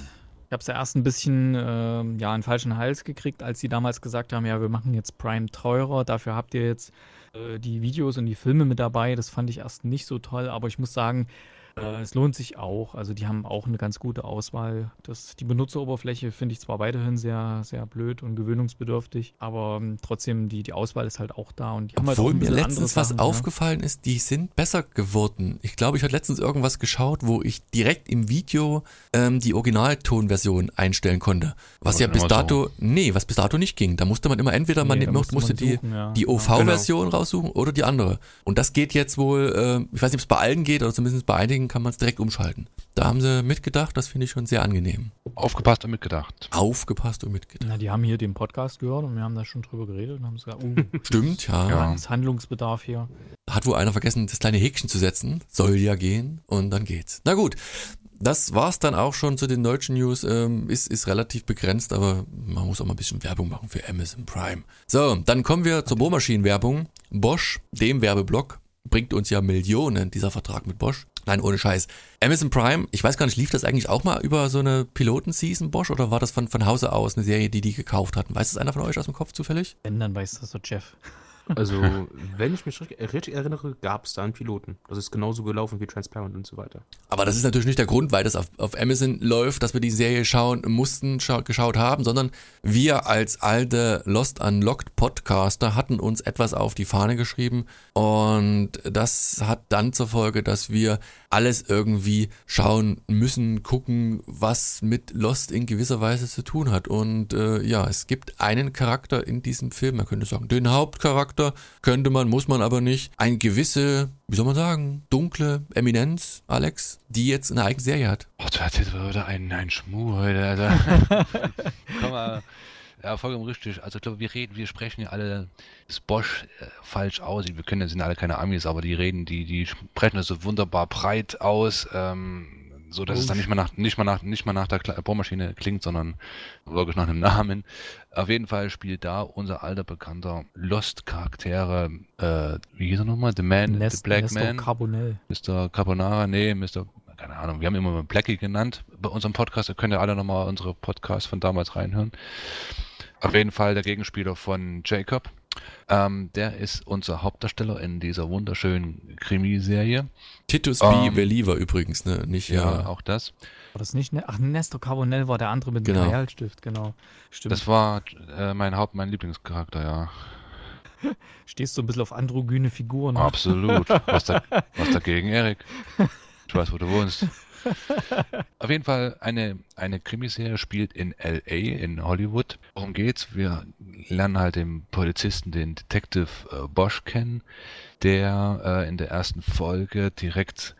es ja erst ein bisschen einen falschen Hals gekriegt, als sie damals gesagt haben, ja, wir machen jetzt Prime teurer, dafür habt ihr jetzt die Videos und die Filme mit dabei. Das fand ich erst nicht so toll, aber ich muss sagen, es lohnt sich auch. Also die haben auch eine ganz gute Auswahl. Die Benutzeroberfläche finde ich zwar weiterhin sehr, sehr blöd und gewöhnungsbedürftig, aber trotzdem, die Auswahl ist halt auch da. Und die haben halt auch Obwohl ein mir bisschen letztens andere was Sachen, aufgefallen ist, die sind besser geworden. Ich glaube, ich hatte letztens irgendwas geschaut, wo ich direkt im Video die Originaltonversion einstellen konnte. Was bis dato nicht ging. Da musste man immer entweder musste die OV-Version raussuchen oder die andere. Und das geht jetzt wohl, ich weiß nicht, ob es bei allen geht oder zumindest bei einigen kann man es direkt umschalten. Da haben sie mitgedacht, das finde ich schon sehr angenehm. Aufgepasst und mitgedacht. Aufgepasst und mitgedacht. Na, die haben hier den Podcast gehört und wir haben da schon drüber geredet und haben gesagt, Stimmt, ja. ist Handlungsbedarf hier. Hat wohl einer vergessen, das kleine Häkchen zu setzen. Soll ja gehen und dann geht's. Na gut, das war's dann auch schon zu den deutschen News. Ist relativ begrenzt, aber man muss auch mal ein bisschen Werbung machen für Amazon Prime. So, dann kommen wir zur Bohrmaschinenwerbung. Bosch, dem Werbeblock, bringt uns ja Millionen, dieser Vertrag mit Bosch. Nein, ohne Scheiß. Amazon Prime, ich weiß gar nicht, lief das eigentlich auch mal über so eine Piloten-Season, Bosch, oder war das von Hause aus eine Serie, die gekauft hatten? Weiß das einer von euch aus dem Kopf zufällig? Wenn, dann weiß das der Jeff. Also, wenn ich mich richtig erinnere, gab es da einen Piloten. Das ist genauso gelaufen wie Transparent und so weiter. Aber das ist natürlich nicht der Grund, weil das auf Amazon läuft, dass wir die Serie geschaut haben, sondern wir als alte Lost Unlocked Podcaster hatten uns etwas auf die Fahne geschrieben und das hat dann zur Folge, dass wir alles irgendwie schauen müssen, gucken, was mit Lost in gewisser Weise zu tun hat. Und es gibt einen Charakter in diesem Film, man könnte sagen, den Hauptcharakter, muss man aber nicht. Eine gewisse, wie soll man sagen, dunkle Eminenz, Alex, die jetzt eine eigene Serie hat. Du erzählst heute einen Schmuh heute, also. Komm mal. Ja, vollkommen richtig. Also ich glaube, wir sprechen ja alle das Bosch falsch aus. Wir sind alle keine Amis, aber die sprechen das so wunderbar breit aus, so dass es dann nicht mal nach der Bohrmaschine klingt, sondern wirklich nach einem Namen. Auf jeden Fall spielt da unser alter bekannter Lost-Charaktere, wie hieß er nochmal? The Man, The Black Man. Mr. Carbonara, keine Ahnung, wir haben ihn immer Blackie genannt bei unserem Podcast. Ihr könnt ja alle nochmal unsere Podcasts von damals reinhören. Auf jeden Fall der Gegenspieler von Jacob. Der ist unser Hauptdarsteller in dieser wunderschönen Krimiserie. Titus B. Believer übrigens, ne? Nicht, ja, auch das. War das nicht, Nestor Carbonell war der andere mit dem Realstift, genau. Stimmt. Das war mein Lieblingscharakter, ja. Stehst du ein bisschen auf androgyne Figuren. Ne? Absolut. Was dagegen, Erik? Ich weiß, wo du wohnst. Auf jeden Fall eine Krimiserie spielt in L.A., in Hollywood. Worum geht's? Wir lernen halt den Polizisten, den Detective Bosch kennen, der in der ersten Folge direkt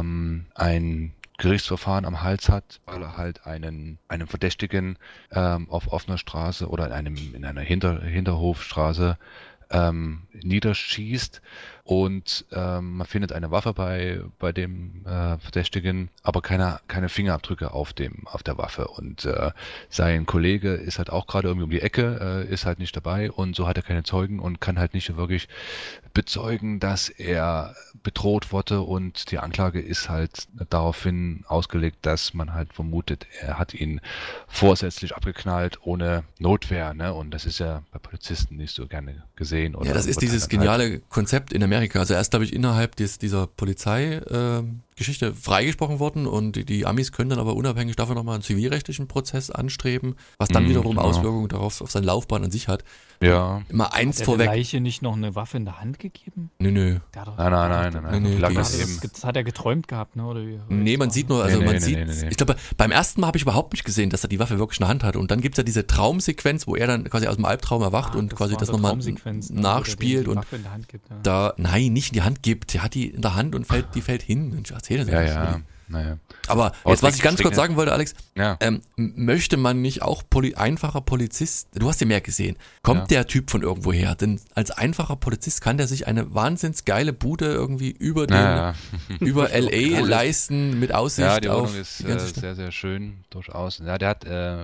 ein Gerichtsverfahren am Hals hat, weil er halt einen Verdächtigen auf offener Straße oder in einer Hinterhofstraße niederschießt und man findet eine Waffe bei dem Verdächtigen, aber keine Fingerabdrücke auf der Waffe und sein Kollege ist halt auch gerade irgendwie um die Ecke, ist halt nicht dabei und so hat er keine Zeugen und kann halt nicht wirklich bezeugen, dass er bedroht wurde und die Anklage ist halt daraufhin ausgelegt, dass man halt vermutet, er hat ihn vorsätzlich abgeknallt ohne Notwehr, ne? Und das ist ja bei Polizisten nicht so gerne gesehen. Ja, das ist dieses geniale Konzept in Amerika. Also erst, glaube ich, innerhalb dieser Polizeigeschichte freigesprochen worden und die Amis können dann aber unabhängig davon nochmal einen zivilrechtlichen Prozess anstreben, was dann wiederum Auswirkungen darauf auf seine Laufbahn an sich hat. Ja. Immer eins hat vorweg. Hat der Leiche nicht noch eine Waffe in der Hand gegeben? Nö. Der hat doch- Nein. Nee, Wie lange die das ist- eben? Das hat er geträumt gehabt, ne? Oder wie? Nee, man sieht nur, also Nee, man nee, sieht, nee. ich glaube, beim ersten Mal habe ich überhaupt nicht gesehen, dass er die Waffe wirklich in der Hand hat. Und dann gibt's ja diese Traumsequenz, wo er dann quasi aus dem Albtraum erwacht und quasi das nochmal nachspielt und und Waffe in der Hand gibt, ja. da, nein, nicht in die Hand gibt. Er hat die in der Hand und die fällt hin. Mensch, erzähl das Ja. Naja. Aber Aber jetzt, was ich es ganz bringt kurz sagen wollte, Alex, Ja. möchte man nicht auch einfacher Polizist, du hast ja mehr gesehen, kommt Ja. der Typ von irgendwo her? Denn als einfacher Polizist kann der sich eine wahnsinns geile Bude irgendwie über über LA leisten mit Aussicht Ja, die auf Wohnung ist die ganze Stadt. sehr, sehr schön, durchaus. Ja, der hat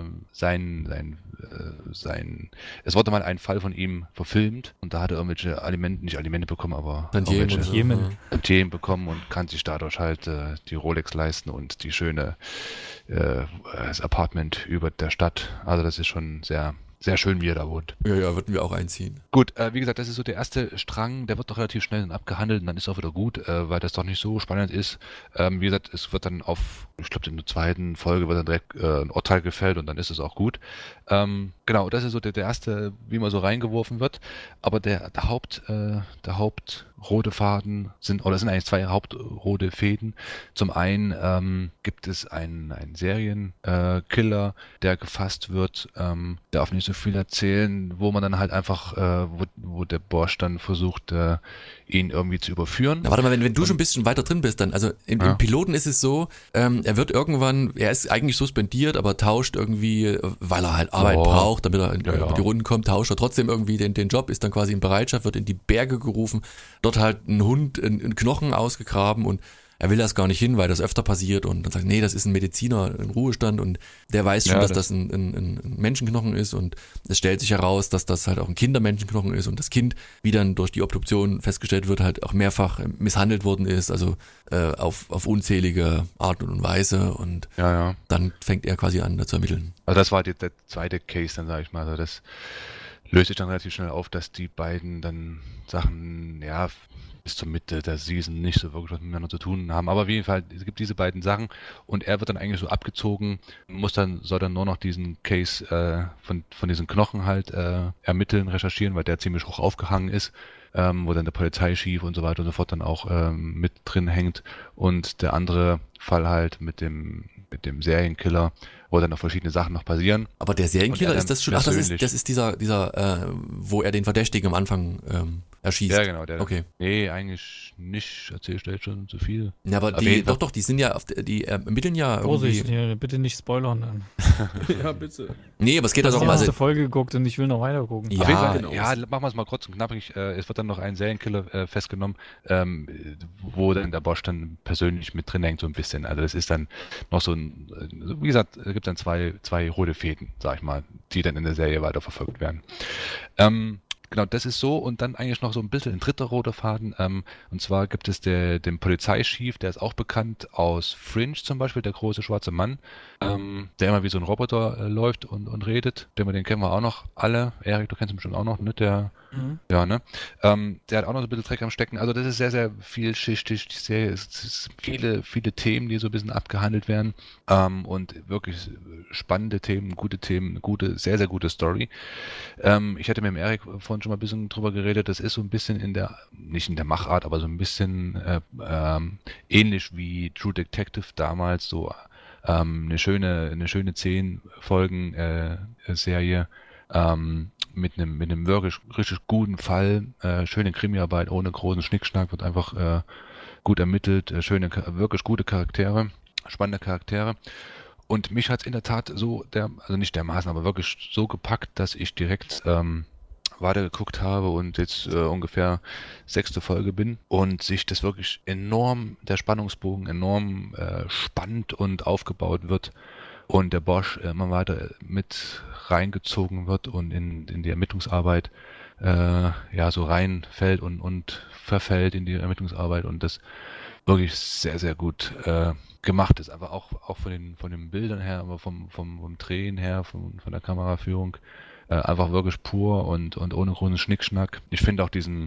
es wurde mal ein Fall von ihm verfilmt und da hat er irgendwelche nicht Alimente bekommen, aber Tantiemen und irgendwelche so, Tantiemen. ja. Tantiemen bekommen und kann sich dadurch halt die Rolex leisten und die schöne das Apartment über der Stadt. Also das ist schon sehr, sehr schön, wie er da wohnt. Ja, würden wir auch einziehen. Gut, wie gesagt, das ist so der erste Strang, der wird doch relativ schnell dann abgehandelt und dann ist auch wieder gut, weil das doch nicht so spannend ist. Wie gesagt, es wird dann ich glaube in der zweiten Folge wird dann direkt ein Urteil gefällt und dann ist es auch gut. Genau, das ist so der erste, wie man so reingeworfen wird. Aber der Hauptrote Faden sind eigentlich zwei hauptrote Fäden. Zum einen gibt es einen Serienkiller, der gefasst wird, darf nicht so viel erzählen, wo man dann halt einfach, wo der Bosch dann versucht, ihn irgendwie zu überführen. Na, warte mal, wenn du schon ein bisschen weiter drin bist, dann, also im Piloten ist es so, er ist eigentlich suspendiert, aber tauscht irgendwie, weil er halt Arbeit braucht, damit er über die Runden kommt, tauscht er trotzdem irgendwie den Job, ist dann quasi in Bereitschaft, wird in die Berge gerufen, dort halt ein Hund, ein Knochen ausgegraben und er will das gar nicht hin, weil das öfter passiert und dann sagt, nee, das ist ein Mediziner in Ruhestand und der weiß schon, dass das ein Menschenknochen ist und es stellt sich heraus, dass das halt auch ein Kindermenschenknochen ist und das Kind, wie dann durch die Obduktion festgestellt wird, halt auch mehrfach misshandelt worden ist, also auf unzählige Art und Weise und dann fängt er quasi an, da zu ermitteln. Also das war der zweite Case, dann sage ich mal, also das löst sich dann relativ schnell auf, dass die beiden dann Sachen, bis zur Mitte der Season nicht so wirklich was miteinander zu tun haben. Aber auf jeden Fall, es gibt diese beiden Sachen und er wird dann eigentlich so abgezogen, soll dann nur noch diesen Case von diesen Knochen halt ermitteln, recherchieren, weil der ziemlich hoch aufgehangen ist, wo dann der Polizeichef und so weiter und so fort dann auch mit drin hängt. Und der andere Fall halt mit dem Serienkiller, wo dann noch verschiedene Sachen noch passieren. Aber der Serienkiller ist das schon, das persönlich. ist dieser, wo er den Verdächtigen am Anfang erschießt. Ja, genau. Okay. Nee, eigentlich nicht. Erzählst du jetzt schon zu viel. Ja, aber doch, die sind ja, die ermitteln ja irgendwie. Vorsicht, hier, bitte nicht spoilern dann. Ja, bitte. Nee, aber es geht Ich also habe um, die erste also, Folge geguckt und ich will noch weiter gucken. Ja, Auf jeden Fall, genau. machen wir es mal kurz und knappig. Es wird dann noch ein Serienkiller festgenommen, wo dann der Bosch dann persönlich mit drin hängt, so ein bisschen. Also das ist dann noch so ein, wie gesagt, es gibt dann zwei rote Fäden, sag ich mal, die dann in der Serie weiterverfolgt werden. Genau, das ist so und dann eigentlich noch so ein bisschen ein dritter roter Faden. Und zwar gibt es den Polizeichef, der ist auch bekannt aus Fringe zum Beispiel, der große schwarze Mann, der immer wie so ein Roboter läuft und redet. Den kennen wir auch noch alle. Erik, du kennst ihn bestimmt auch noch, ne? Ja, ne? Der hat auch noch so ein bisschen Dreck am Stecken. Also das ist sehr, sehr vielschichtig. Die Serie ist viele, viele Themen, die so ein bisschen abgehandelt werden. Und wirklich spannende Themen, gute Themen, sehr, sehr gute Story. Ich hatte mit dem Erik vorhin schon mal ein bisschen drüber geredet. Das ist so ein bisschen nicht in der Machart, aber so ein bisschen ähnlich wie True Detective damals, so eine schöne 10 Folgen Serie mit einem wirklich richtig guten Fall, schöne Krimiarbeit ohne großen Schnickschnack, wird einfach gut ermittelt, wirklich gute Charaktere, spannende Charaktere. Und mich hat es in der Tat also nicht dermaßen, aber wirklich so gepackt, dass ich direkt weitergeguckt habe und jetzt ungefähr 6. Folge bin und sich das wirklich der Spannungsbogen enorm spannend und aufgebaut wird und der Bosch immer weiter mit reingezogen wird und in die Ermittlungsarbeit so reinfällt und verfällt in die Ermittlungsarbeit und das wirklich sehr, sehr gut gemacht ist, aber auch von den Bildern her, aber vom Drehen her, von der Kameraführung einfach wirklich pur und ohne großen Schnickschnack. Ich finde auch den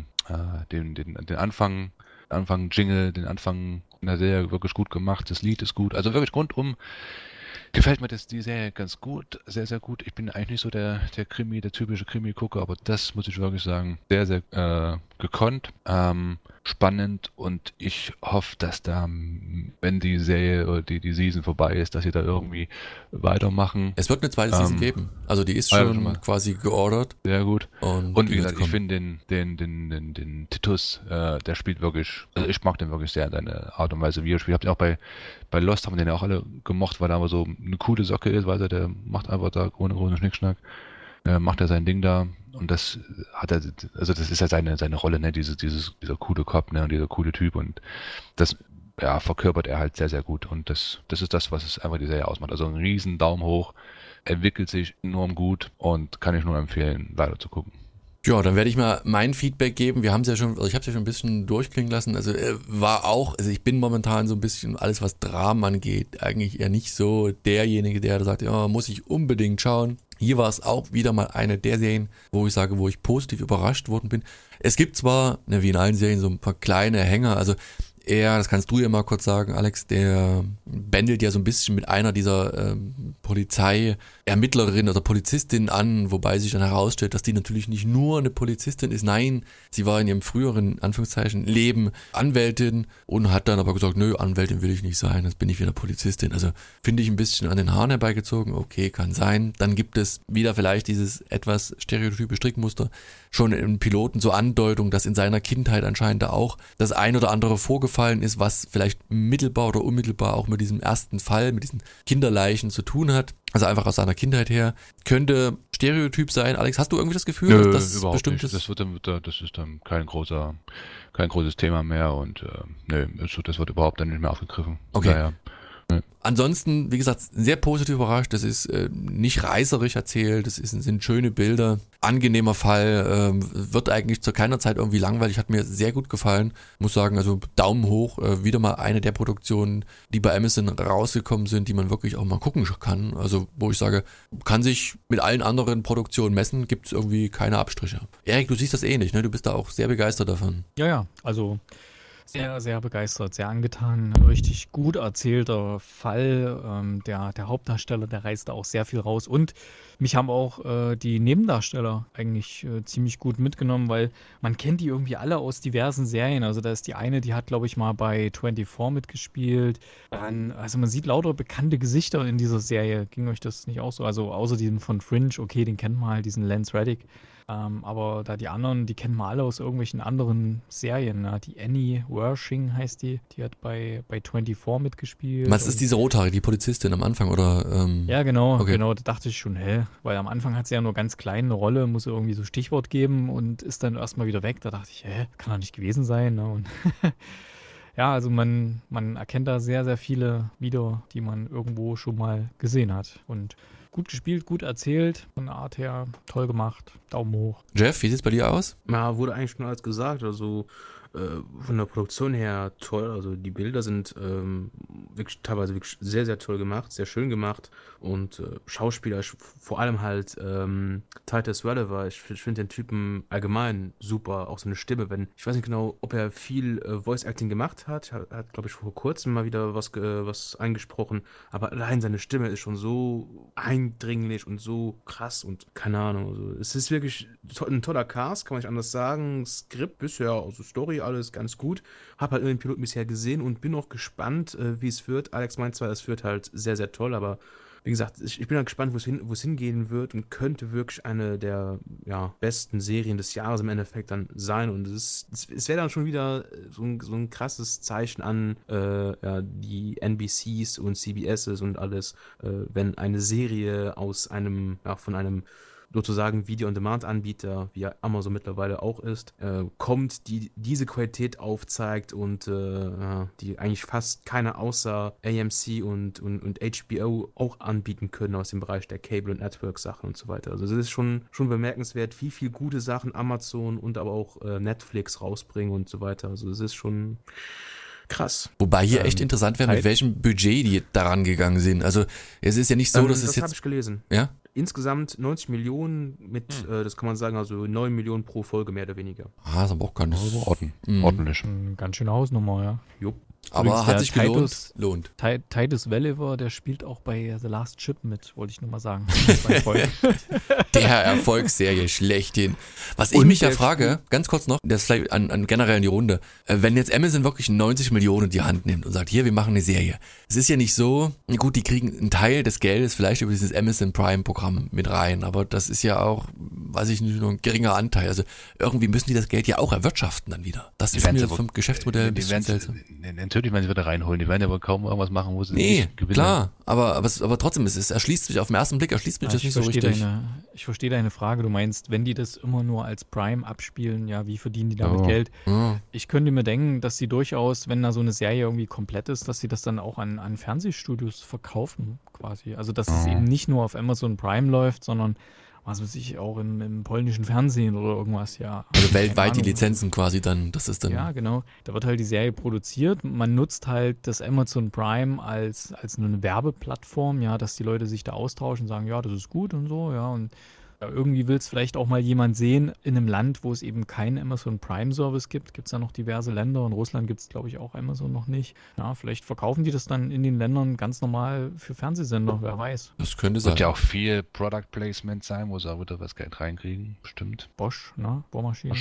Anfang Jingle, den Anfang in der Serie wirklich gut gemacht, das Lied ist gut, also wirklich rundum Gefällt mir die Serie ganz gut, sehr, sehr gut. Ich bin eigentlich nicht so der typische Krimi-Gucker, aber das muss ich wirklich sagen, sehr, sehr gekonnt, spannend und ich hoffe, dass da, wenn die Serie oder die Season vorbei ist, dass sie da irgendwie weitermachen. Es wird eine zweite Season geben. Also die ist schon schon mal. quasi geordert. Sehr gut. Und Und die wie wird gesagt, ich kommen. finde den Titus, der spielt wirklich, also ich mag den wirklich sehr, seine Art und Weise, wie er spielt. Habt ihr auch bei Lost haben wir den ja auch alle gemocht, weil er aber so eine coole Socke ist, weil der macht einfach da ohne großen Schnickschnack, macht er sein Ding da und das hat er, also das ist ja seine Rolle, ne, dieser coole Cop, ne, und dieser coole Typ und das, ja, verkörpert er halt sehr, sehr gut und das ist das, was es einfach die Serie ausmacht. Also ein riesen Daumen hoch, entwickelt sich enorm gut und kann ich nur empfehlen, weiter zu gucken. Ja, dann werde ich mal mein Feedback geben. Wir haben es ja schon, also ich habe es ja schon ein bisschen durchklingen lassen. Also also ich bin momentan so ein bisschen, alles was Dramen angeht, eigentlich eher nicht so derjenige, der sagt, ja, muss ich unbedingt schauen. Hier war es auch wieder mal eine der Serien, wo ich sage, wo ich positiv überrascht worden bin. Es gibt zwar, ne, wie in allen Serien, so ein paar kleine Hänger, also das kannst du ja mal kurz sagen, Alex, der bändelt ja so ein bisschen mit einer dieser Polizeiermittlerin oder Polizistin an, wobei sich dann herausstellt, dass die natürlich nicht nur eine Polizistin ist, nein, sie war in ihrem früheren, Anführungszeichen, Leben Anwältin und hat dann aber gesagt, nö, Anwältin will ich nicht sein, jetzt bin ich wieder Polizistin. Also finde ich ein bisschen an den Haaren herbeigezogen, okay, kann sein. Dann gibt es wieder vielleicht dieses etwas stereotype Strickmuster, schon im Piloten so Andeutung, dass in seiner Kindheit anscheinend da auch das ein oder andere vorgefallen ist, was vielleicht mittelbar oder unmittelbar auch mit diesem ersten Fall, mit diesen Kinderleichen zu tun hat. Also einfach aus seiner Kindheit her. Könnte Stereotyp sein. Alex, hast du irgendwie das Gefühl, Nö, dass das überhaupt bestimmt nicht. ist? Das ist dann kein großes Thema mehr und das wird überhaupt dann nicht mehr aufgegriffen. Okay. Daher, Ansonsten, wie gesagt, sehr positiv überrascht. Das ist nicht reißerisch erzählt, sind schöne Bilder. Angenehmer Fall, wird eigentlich zu keiner Zeit irgendwie langweilig, hat mir sehr gut gefallen. Muss sagen, also Daumen hoch, wieder mal eine der Produktionen, die bei Amazon rausgekommen sind, die man wirklich auch mal gucken kann. Also wo ich sage, kann sich mit allen anderen Produktionen messen, gibt es irgendwie keine Abstriche. Erik, du siehst das ähnlich, ne? Du bist da auch sehr begeistert davon. Ja, also sehr, sehr begeistert, sehr angetan. Richtig gut erzählter Fall. Der Hauptdarsteller, der reißt da auch sehr viel raus. Und mich haben auch die Nebendarsteller eigentlich ziemlich gut mitgenommen, weil man kennt die irgendwie alle aus diversen Serien. Also da ist die eine, die hat, glaube ich, mal bei 24 mitgespielt. Also man sieht lauter bekannte Gesichter in dieser Serie. Ging euch das nicht auch so? Also außer diesem von Fringe, okay, den kennt man halt, diesen Lance Reddick. Aber da die anderen, die kennen wir alle aus irgendwelchen anderen Serien. Ne? Die Annie Wershing heißt die hat bei 24 mitgespielt. Was ist diese Rothaarige, die Polizistin am Anfang, oder? Ja, genau, okay. genau, da dachte ich schon, weil am Anfang hat sie ja nur ganz klein eine Rolle, muss irgendwie so Stichwort geben und ist dann erstmal wieder weg. Da dachte ich, kann doch nicht gewesen sein. Ne? Und ja, also man erkennt da sehr, sehr viele wieder, die man irgendwo schon mal gesehen hat. Und gut gespielt, gut erzählt, von der Art her toll gemacht, Daumen hoch. Jeff, wie sieht es bei dir aus? Ja, wurde eigentlich schon alles gesagt, also von der Produktion her toll, also die Bilder sind wirklich teilweise wirklich sehr, sehr toll gemacht, sehr schön gemacht und Schauspieler, vor allem halt Titus Welliver, ich finde den Typen allgemein super, auch so eine Stimme, ich weiß nicht genau, ob er viel Voice Acting gemacht hat, glaube ich vor kurzem mal wieder was eingesprochen, aber allein seine Stimme ist schon so eindringlich und so krass und keine Ahnung, also es ist wirklich ein toller Cast, kann man nicht anders sagen, Skript bisher, also Story, alles ganz gut. Hab halt den Piloten bisher gesehen und bin auch gespannt, wie es wird. Alex meint zwar, es wird halt sehr, sehr toll, aber wie gesagt, ich bin halt gespannt, wo es hingehen wird und könnte wirklich eine der besten Serien des Jahres im Endeffekt dann sein. Und es wäre dann schon wieder so ein krasses Zeichen an die NBCs und CBSs und alles, wenn eine Serie von einem sozusagen Video-on-Demand-Anbieter, wie Amazon mittlerweile auch ist, kommt, die diese Qualität aufzeigt und die eigentlich fast keiner außer AMC und HBO auch anbieten können aus dem Bereich der Cable- und Network-Sachen und so weiter. Also es ist schon bemerkenswert, wie viel gute Sachen Amazon und aber auch Netflix rausbringen und so weiter. Also es ist schon krass. Wobei hier echt interessant wäre, mit welchem Budget die daran gegangen sind. Also es ist ja nicht so, dass es jetzt... Das habe ich gelesen. Ja? Insgesamt 90 Millionen mit, das kann man sagen, also 9 Millionen pro Folge mehr oder weniger. Ah, ist aber auch ganz ordentlich. Ganz schöne Hausnummer, ja. Jupp. Aber Übrigens, hat der sich lohnt. Titus Welliver, der spielt auch bei The Last Chip mit, wollte ich nur mal sagen. 2 Folgen. Der Erfolgsserie schlechthin. Was ich Und mich ja der frage, ganz kurz noch, das vielleicht an generell in die Runde, wenn jetzt Amazon wirklich 90 Millionen in die Hand nimmt und sagt, hier, wir machen eine Serie. Es ist ja nicht so, gut, die kriegen einen Teil des Geldes vielleicht über dieses Amazon Prime Programm mit rein, aber das ist ja auch, weiß ich nicht, nur ein geringer Anteil. Also irgendwie müssen die das Geld ja auch erwirtschaften dann wieder. Das ist mir vom Geschäftsmodell ein bisschen seltsam. Natürlich werden sie wieder reinholen. Die werden ja wohl kaum irgendwas machen, wo sie Nee, gewinnen. klar, aber trotzdem, es erschließt mich auf den ersten Blick, das nicht so richtig. Ich verstehe deine Frage. Du meinst, wenn die das immer nur als Prime abspielen, ja, wie verdienen die damit Geld? Ja. Ich könnte mir denken, dass sie durchaus, wenn da so eine Serie irgendwie komplett ist, dass sie das dann auch an Fernsehstudios verkaufen, quasi. Also, dass es eben nicht nur auf Amazon Prime läuft, sondern was weiß ich, auch im polnischen Fernsehen oder irgendwas, ja. Also weltweit die Ahnung. Lizenzen quasi dann, das ist dann... Ja, genau. Da wird halt die Serie produziert. Man nutzt halt das Amazon Prime als eine Werbeplattform, ja, dass die Leute sich da austauschen und sagen, ja, das ist gut und so, ja. Und ja, irgendwie will es vielleicht auch mal jemand sehen in einem Land, wo es eben keinen Amazon Prime Service gibt. Gibt es ja noch diverse Länder. In Russland gibt es, glaube ich, auch Amazon noch nicht. Ja, vielleicht verkaufen die das dann in den Ländern ganz normal für Fernsehsender, wer weiß. Das könnte sein. Wird ja auch viel Product Placement sein, wo sie auch wieder was Geld reinkriegen, bestimmt. Bosch, ne? Bohrmaschinen.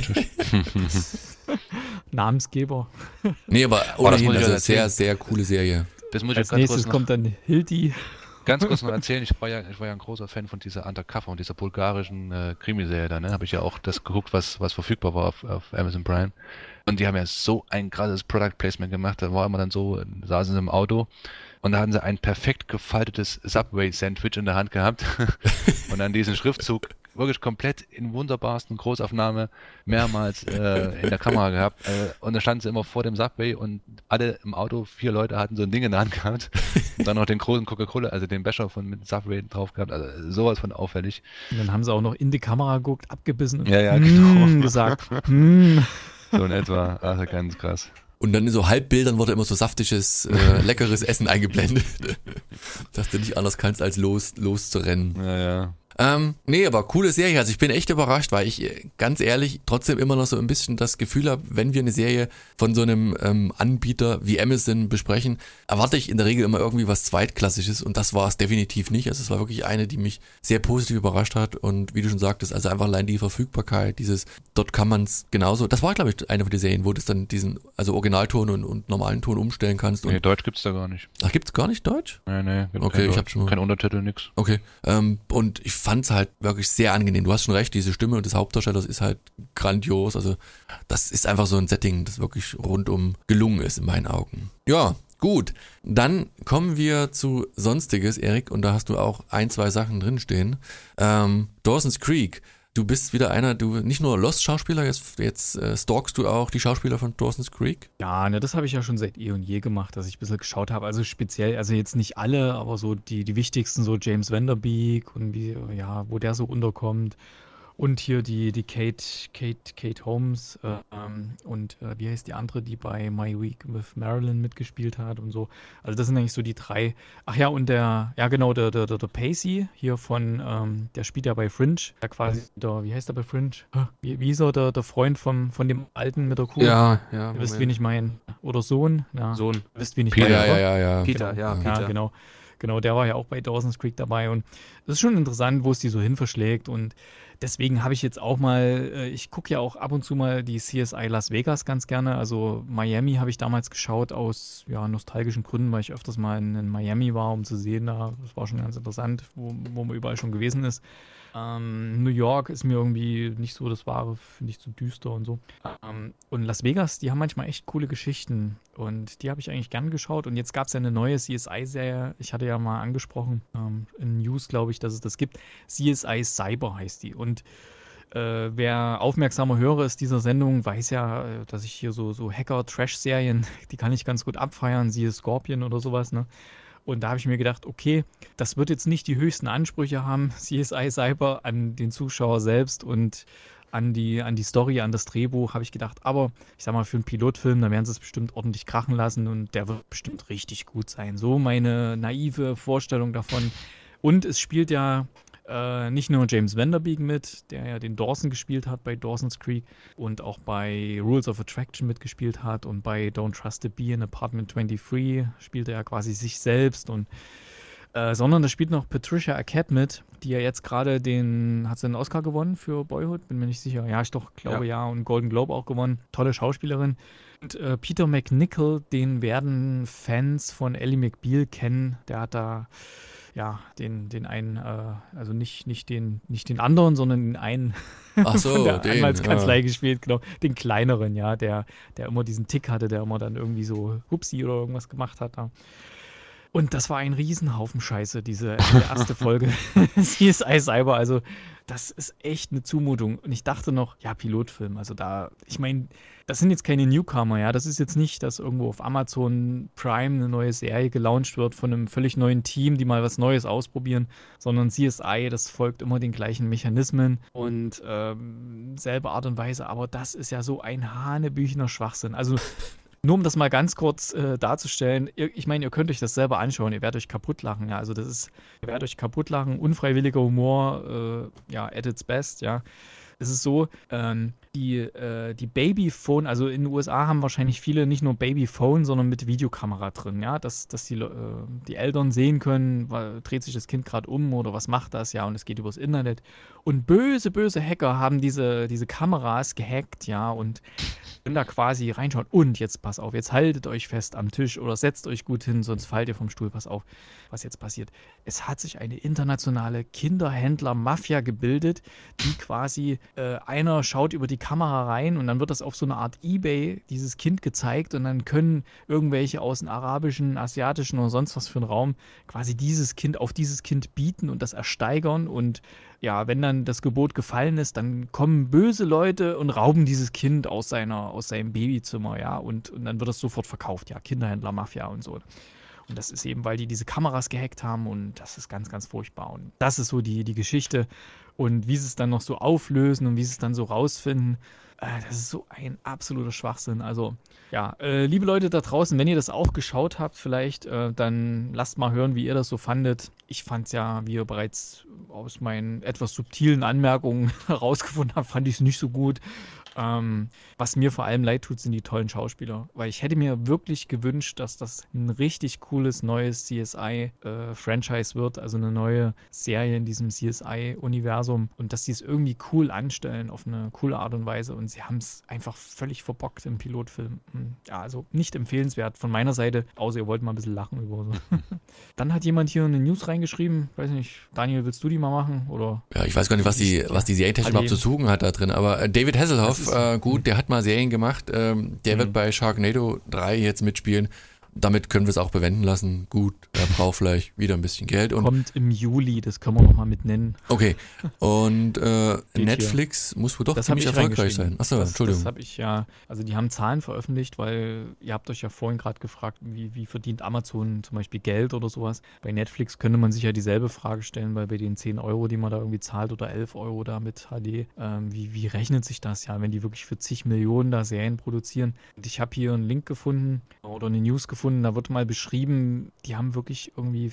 Bosch. Namensgeber. Nee, aber das ohnehin, muss ich also ja sehr, erzählen. sehr coole Serie. Das muss ich Als ganz nächstes kurz noch, kommt dann Hilti. ganz kurz noch erzählen. Ich war ja ein großer Fan von dieser Undercover und dieser bulgarischen Krimiserie da, ne? Habe ich ja auch das geguckt, was verfügbar war auf Amazon Prime. Und die haben ja so ein krasses Product Placement gemacht. Da war immer dann so, saßen sie im Auto und da hatten sie ein perfekt gefaltetes Subway-Sandwich in der Hand gehabt und dann diesen Schriftzug wirklich komplett in wunderbarsten Großaufnahme mehrmals in der Kamera gehabt. Und da standen sie immer vor dem Subway und alle im Auto, 4 Leute hatten so ein Ding in der Hand gehabt und dann noch den großen Coca-Cola, also den Becher mit Subway drauf gehabt. Also sowas von auffällig. Und dann haben sie auch noch in die Kamera geguckt, abgebissen und Ja, genau. gesagt. So in etwa. Also ganz krass. Und dann in so Halbbildern wurde immer so saftiges, leckeres Essen eingeblendet. Dass du nicht anders kannst, als loszurennen. Ja. Nee, aber coole Serie. Also ich bin echt überrascht, weil ich ganz ehrlich trotzdem immer noch so ein bisschen das Gefühl habe, wenn wir eine Serie von so einem Anbieter wie Amazon besprechen, erwarte ich in der Regel immer irgendwie was Zweitklassisches und das war es definitiv nicht. Also es war wirklich eine, die mich sehr positiv überrascht hat und wie du schon sagtest, also einfach allein die Verfügbarkeit, dort kann man es genauso, das war glaube ich eine von den Serien, wo du dann diesen, also Originalton und normalen Ton umstellen kannst. Und, Nee, Deutsch gibt's da gar nicht. ach, gibt's gar nicht Deutsch? Nee, gibt Okay, kein ich hab Deutsch. schon mal- Kein Untertitel, nix. Okay, und ich fand's halt wirklich sehr angenehm. Du hast schon recht, diese Stimme des Hauptdarstellers ist halt grandios. Also das ist einfach so ein Setting, das wirklich rundum gelungen ist in meinen Augen. Ja, gut. Dann kommen wir zu Sonstiges, Erik, und da hast du auch 1, 2 Sachen drinstehen. Dawson's Creek. Du bist wieder du nicht nur Lost-Schauspieler, jetzt stalkst du auch die Schauspieler von Dawson's Creek? Ja, ne, das habe ich ja schon seit eh und je gemacht, dass ich ein bisschen geschaut habe. Also speziell, also jetzt nicht alle, aber so die wichtigsten, so James Van Der Beek und wo der so unterkommt. Und hier die Kate Holmes und wie heißt die andere, die bei My Week with Marilyn mitgespielt hat und so. Also das sind eigentlich so die 3. Ach ja, und der Pacey hier der spielt ja bei Fringe. Der quasi, wie heißt der bei Fringe? Wie ist er, der Freund von dem Alten mit der Kuh? Ja, Ihr wisst, wen ich meine. Oder Sohn? Ja. Sohn. Ihr wisst, wen ich Peter, meine. oder? Ja. Peter, ja, Peter. Ja, genau. Genau, der war ja auch bei Dawson's Creek dabei und das ist schon interessant, wo es die so hin verschlägt und deswegen habe ich jetzt auch mal, ich gucke ja auch ab und zu mal die CSI Las Vegas ganz gerne, also Miami habe ich damals geschaut aus nostalgischen Gründen, weil ich öfters mal in Miami war, um zu sehen, das war schon ganz interessant, wo man überall schon gewesen ist. New York ist mir irgendwie nicht so das Wahre, finde ich zu düster und so. Und Las Vegas, die haben manchmal echt coole Geschichten und die habe ich eigentlich gern geschaut und jetzt gab es ja eine neue CSI-Serie, ich hatte ja mal angesprochen, in News glaube ich, dass es das gibt, CSI Cyber heißt die und wer aufmerksamer Hörer ist dieser Sendung, weiß ja, dass ich hier so Hacker-Trash-Serien, die kann ich ganz gut abfeiern, siehe Scorpion oder sowas, ne? Und da habe ich mir gedacht, okay, das wird jetzt nicht die höchsten Ansprüche haben, CSI Cyber, an den Zuschauer selbst und an die Story, an das Drehbuch, habe ich gedacht. Aber ich sag mal, für einen Pilotfilm, da werden sie es bestimmt ordentlich krachen lassen und der wird bestimmt richtig gut sein. So meine naive Vorstellung davon. Und es spielt ja nicht nur James Vanderbeek mit, der ja den Dawson gespielt hat bei Dawson's Creek und auch bei Rules of Attraction mitgespielt hat und bei Don't Trust the Bee in Apartment 23 spielte er quasi sich selbst und sondern da spielt noch Patricia Arquette mit, die ja jetzt gerade hat sie einen Oscar gewonnen für Boyhood? Bin mir nicht sicher. Ja, ich doch glaube ja und Golden Globe auch gewonnen. Tolle Schauspielerin. Und Peter McNichol, den werden Fans von Ally McBeal kennen. Der hat da den einen, also nicht den anderen, sondern den einen Ach so, von der den, Anwaltskanzlei gespielt, genau, den kleineren, ja, der immer diesen Tick hatte, der immer dann irgendwie so Hupsi oder irgendwas gemacht hat. Ja. Und das war ein Riesenhaufen Scheiße, die erste Folge CSI Cyber. Also das ist echt eine Zumutung. Und ich dachte noch, ja, Pilotfilm. Also ich meine, das sind jetzt keine Newcomer, ja. Das ist jetzt nicht, dass irgendwo auf Amazon Prime eine neue Serie gelauncht wird von einem völlig neuen Team, die mal was Neues ausprobieren, sondern CSI, das folgt immer den gleichen Mechanismen und selbe Art und Weise. Aber das ist ja so ein hanebüchener Schwachsinn. Also nur um das mal ganz kurz darzustellen, ich meine, ihr könnt euch das selber anschauen, ihr werdet euch kaputt lachen, ja, also ihr werdet euch kaputt lachen, unfreiwilliger Humor, at its best, ja. Es ist so, die Babyphone, also in den USA haben wahrscheinlich viele nicht nur Babyphone, sondern mit Videokamera drin, ja, dass die Eltern sehen können, dreht sich das Kind gerade um oder was macht das, ja, und es geht übers Internet. Und böse Hacker haben diese Kameras gehackt, ja, und können da quasi reinschauen. Und jetzt pass auf, jetzt haltet euch fest am Tisch oder setzt euch gut hin, sonst fallt ihr vom Stuhl, pass auf, was jetzt passiert. Es hat sich eine internationale Kinderhändler-Mafia gebildet, die quasi einer schaut über die Kamera rein und dann wird das auf so eine Art eBay, dieses Kind gezeigt und dann können irgendwelche aus dem arabischen, asiatischen oder sonst was für einen Raum quasi auf dieses Kind bieten und das ersteigern und ja, wenn dann das Gebot gefallen ist, dann kommen böse Leute und rauben dieses Kind aus seinem Babyzimmer, ja, und dann wird das sofort verkauft, ja, Kinderhändler, Mafia und so. Und das ist eben, weil die diese Kameras gehackt haben und das ist ganz, ganz furchtbar. Und das ist so die Geschichte. Und wie sie es dann noch so auflösen und wie sie es dann so rausfinden, das ist so ein absoluter Schwachsinn. Also, ja, liebe Leute da draußen, wenn ihr das auch geschaut habt, vielleicht, dann lasst mal hören, wie ihr das so fandet. Ich fand es ja, wie ihr bereits aus meinen etwas subtilen Anmerkungen herausgefunden habt, fand ich es nicht so gut. Was mir vor allem leid tut, sind die tollen Schauspieler. Weil ich hätte mir wirklich gewünscht, dass das ein richtig cooles neues CSI-Franchise wird, also eine neue Serie in diesem CSI-Universum und dass sie es irgendwie cool anstellen auf eine coole Art und Weise und sie haben es einfach völlig verbockt im Pilotfilm. Ja, also nicht empfehlenswert von meiner Seite, außer ihr wollt mal ein bisschen lachen über so. Dann hat jemand hier eine News reingeschrieben, weiß nicht, Daniel, willst du die mal machen? Oder? Ja, ich weiß gar nicht, was die Serientechnik überhaupt zu suchen hat da drin, aber David Hasselhoff, gut, der hat mal Serien gemacht, der wird bei Sharknado 3 jetzt mitspielen. Damit können wir es auch bewenden lassen. Gut, er braucht vielleicht wieder ein bisschen Geld. Und kommt im Juli, das können wir noch mal mit nennen. Okay, und Netflix muss wohl doch ziemlich erfolgreich sein. Achso, Entschuldigung. Das habe ich ja, also die haben Zahlen veröffentlicht, weil ihr habt euch ja vorhin gerade gefragt, wie verdient Amazon zum Beispiel Geld oder sowas. Bei Netflix könnte man sich ja dieselbe Frage stellen, weil bei den 10 Euro, die man da irgendwie zahlt oder 11 Euro da mit HD, wie rechnet sich das ja, wenn die wirklich für zig Millionen da Serien produzieren? Und ich habe hier einen Link gefunden oder eine News gefunden, da wird mal beschrieben, die haben wirklich irgendwie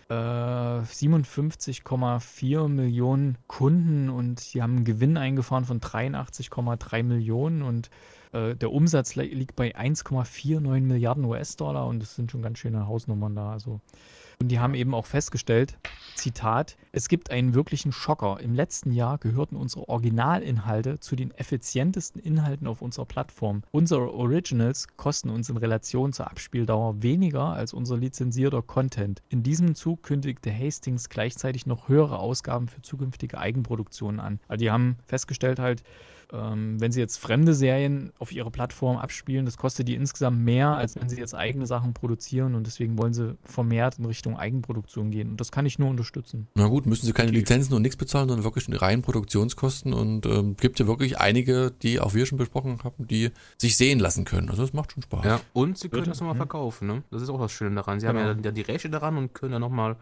57,4 Millionen Kunden und die haben einen Gewinn eingefahren von 83,3 Millionen und der Umsatz liegt bei 1,49 Milliarden US-Dollar und das sind schon ganz schöne Hausnummern da. Also. Und die haben eben auch festgestellt, Zitat, es gibt einen wirklichen Schocker. Im letzten Jahr gehörten unsere Originalinhalte zu den effizientesten Inhalten auf unserer Plattform. Unsere Originals kosten uns in Relation zur Abspieldauer weniger als unser lizenzierter Content. In diesem Zug kündigte Hastings gleichzeitig noch höhere Ausgaben für zukünftige Eigenproduktionen an. Also die haben festgestellt halt, wenn sie jetzt fremde Serien auf ihrer Plattform abspielen, das kostet die insgesamt mehr, als wenn sie jetzt eigene Sachen produzieren und deswegen wollen sie vermehrt in Richtung Eigenproduktion gehen und das kann ich nur unterstützen. Na gut, müssen sie keine Lizenzen und nichts bezahlen, sondern wirklich die reinen Produktionskosten und gibt ja wirklich einige, die auch wir schon besprochen haben, die sich sehen lassen können. Also das macht schon Spaß. Ja, und sie können das nochmal verkaufen, ne? Das ist auch das Schöne daran. Sie haben ja die Rechte daran und können dann nochmal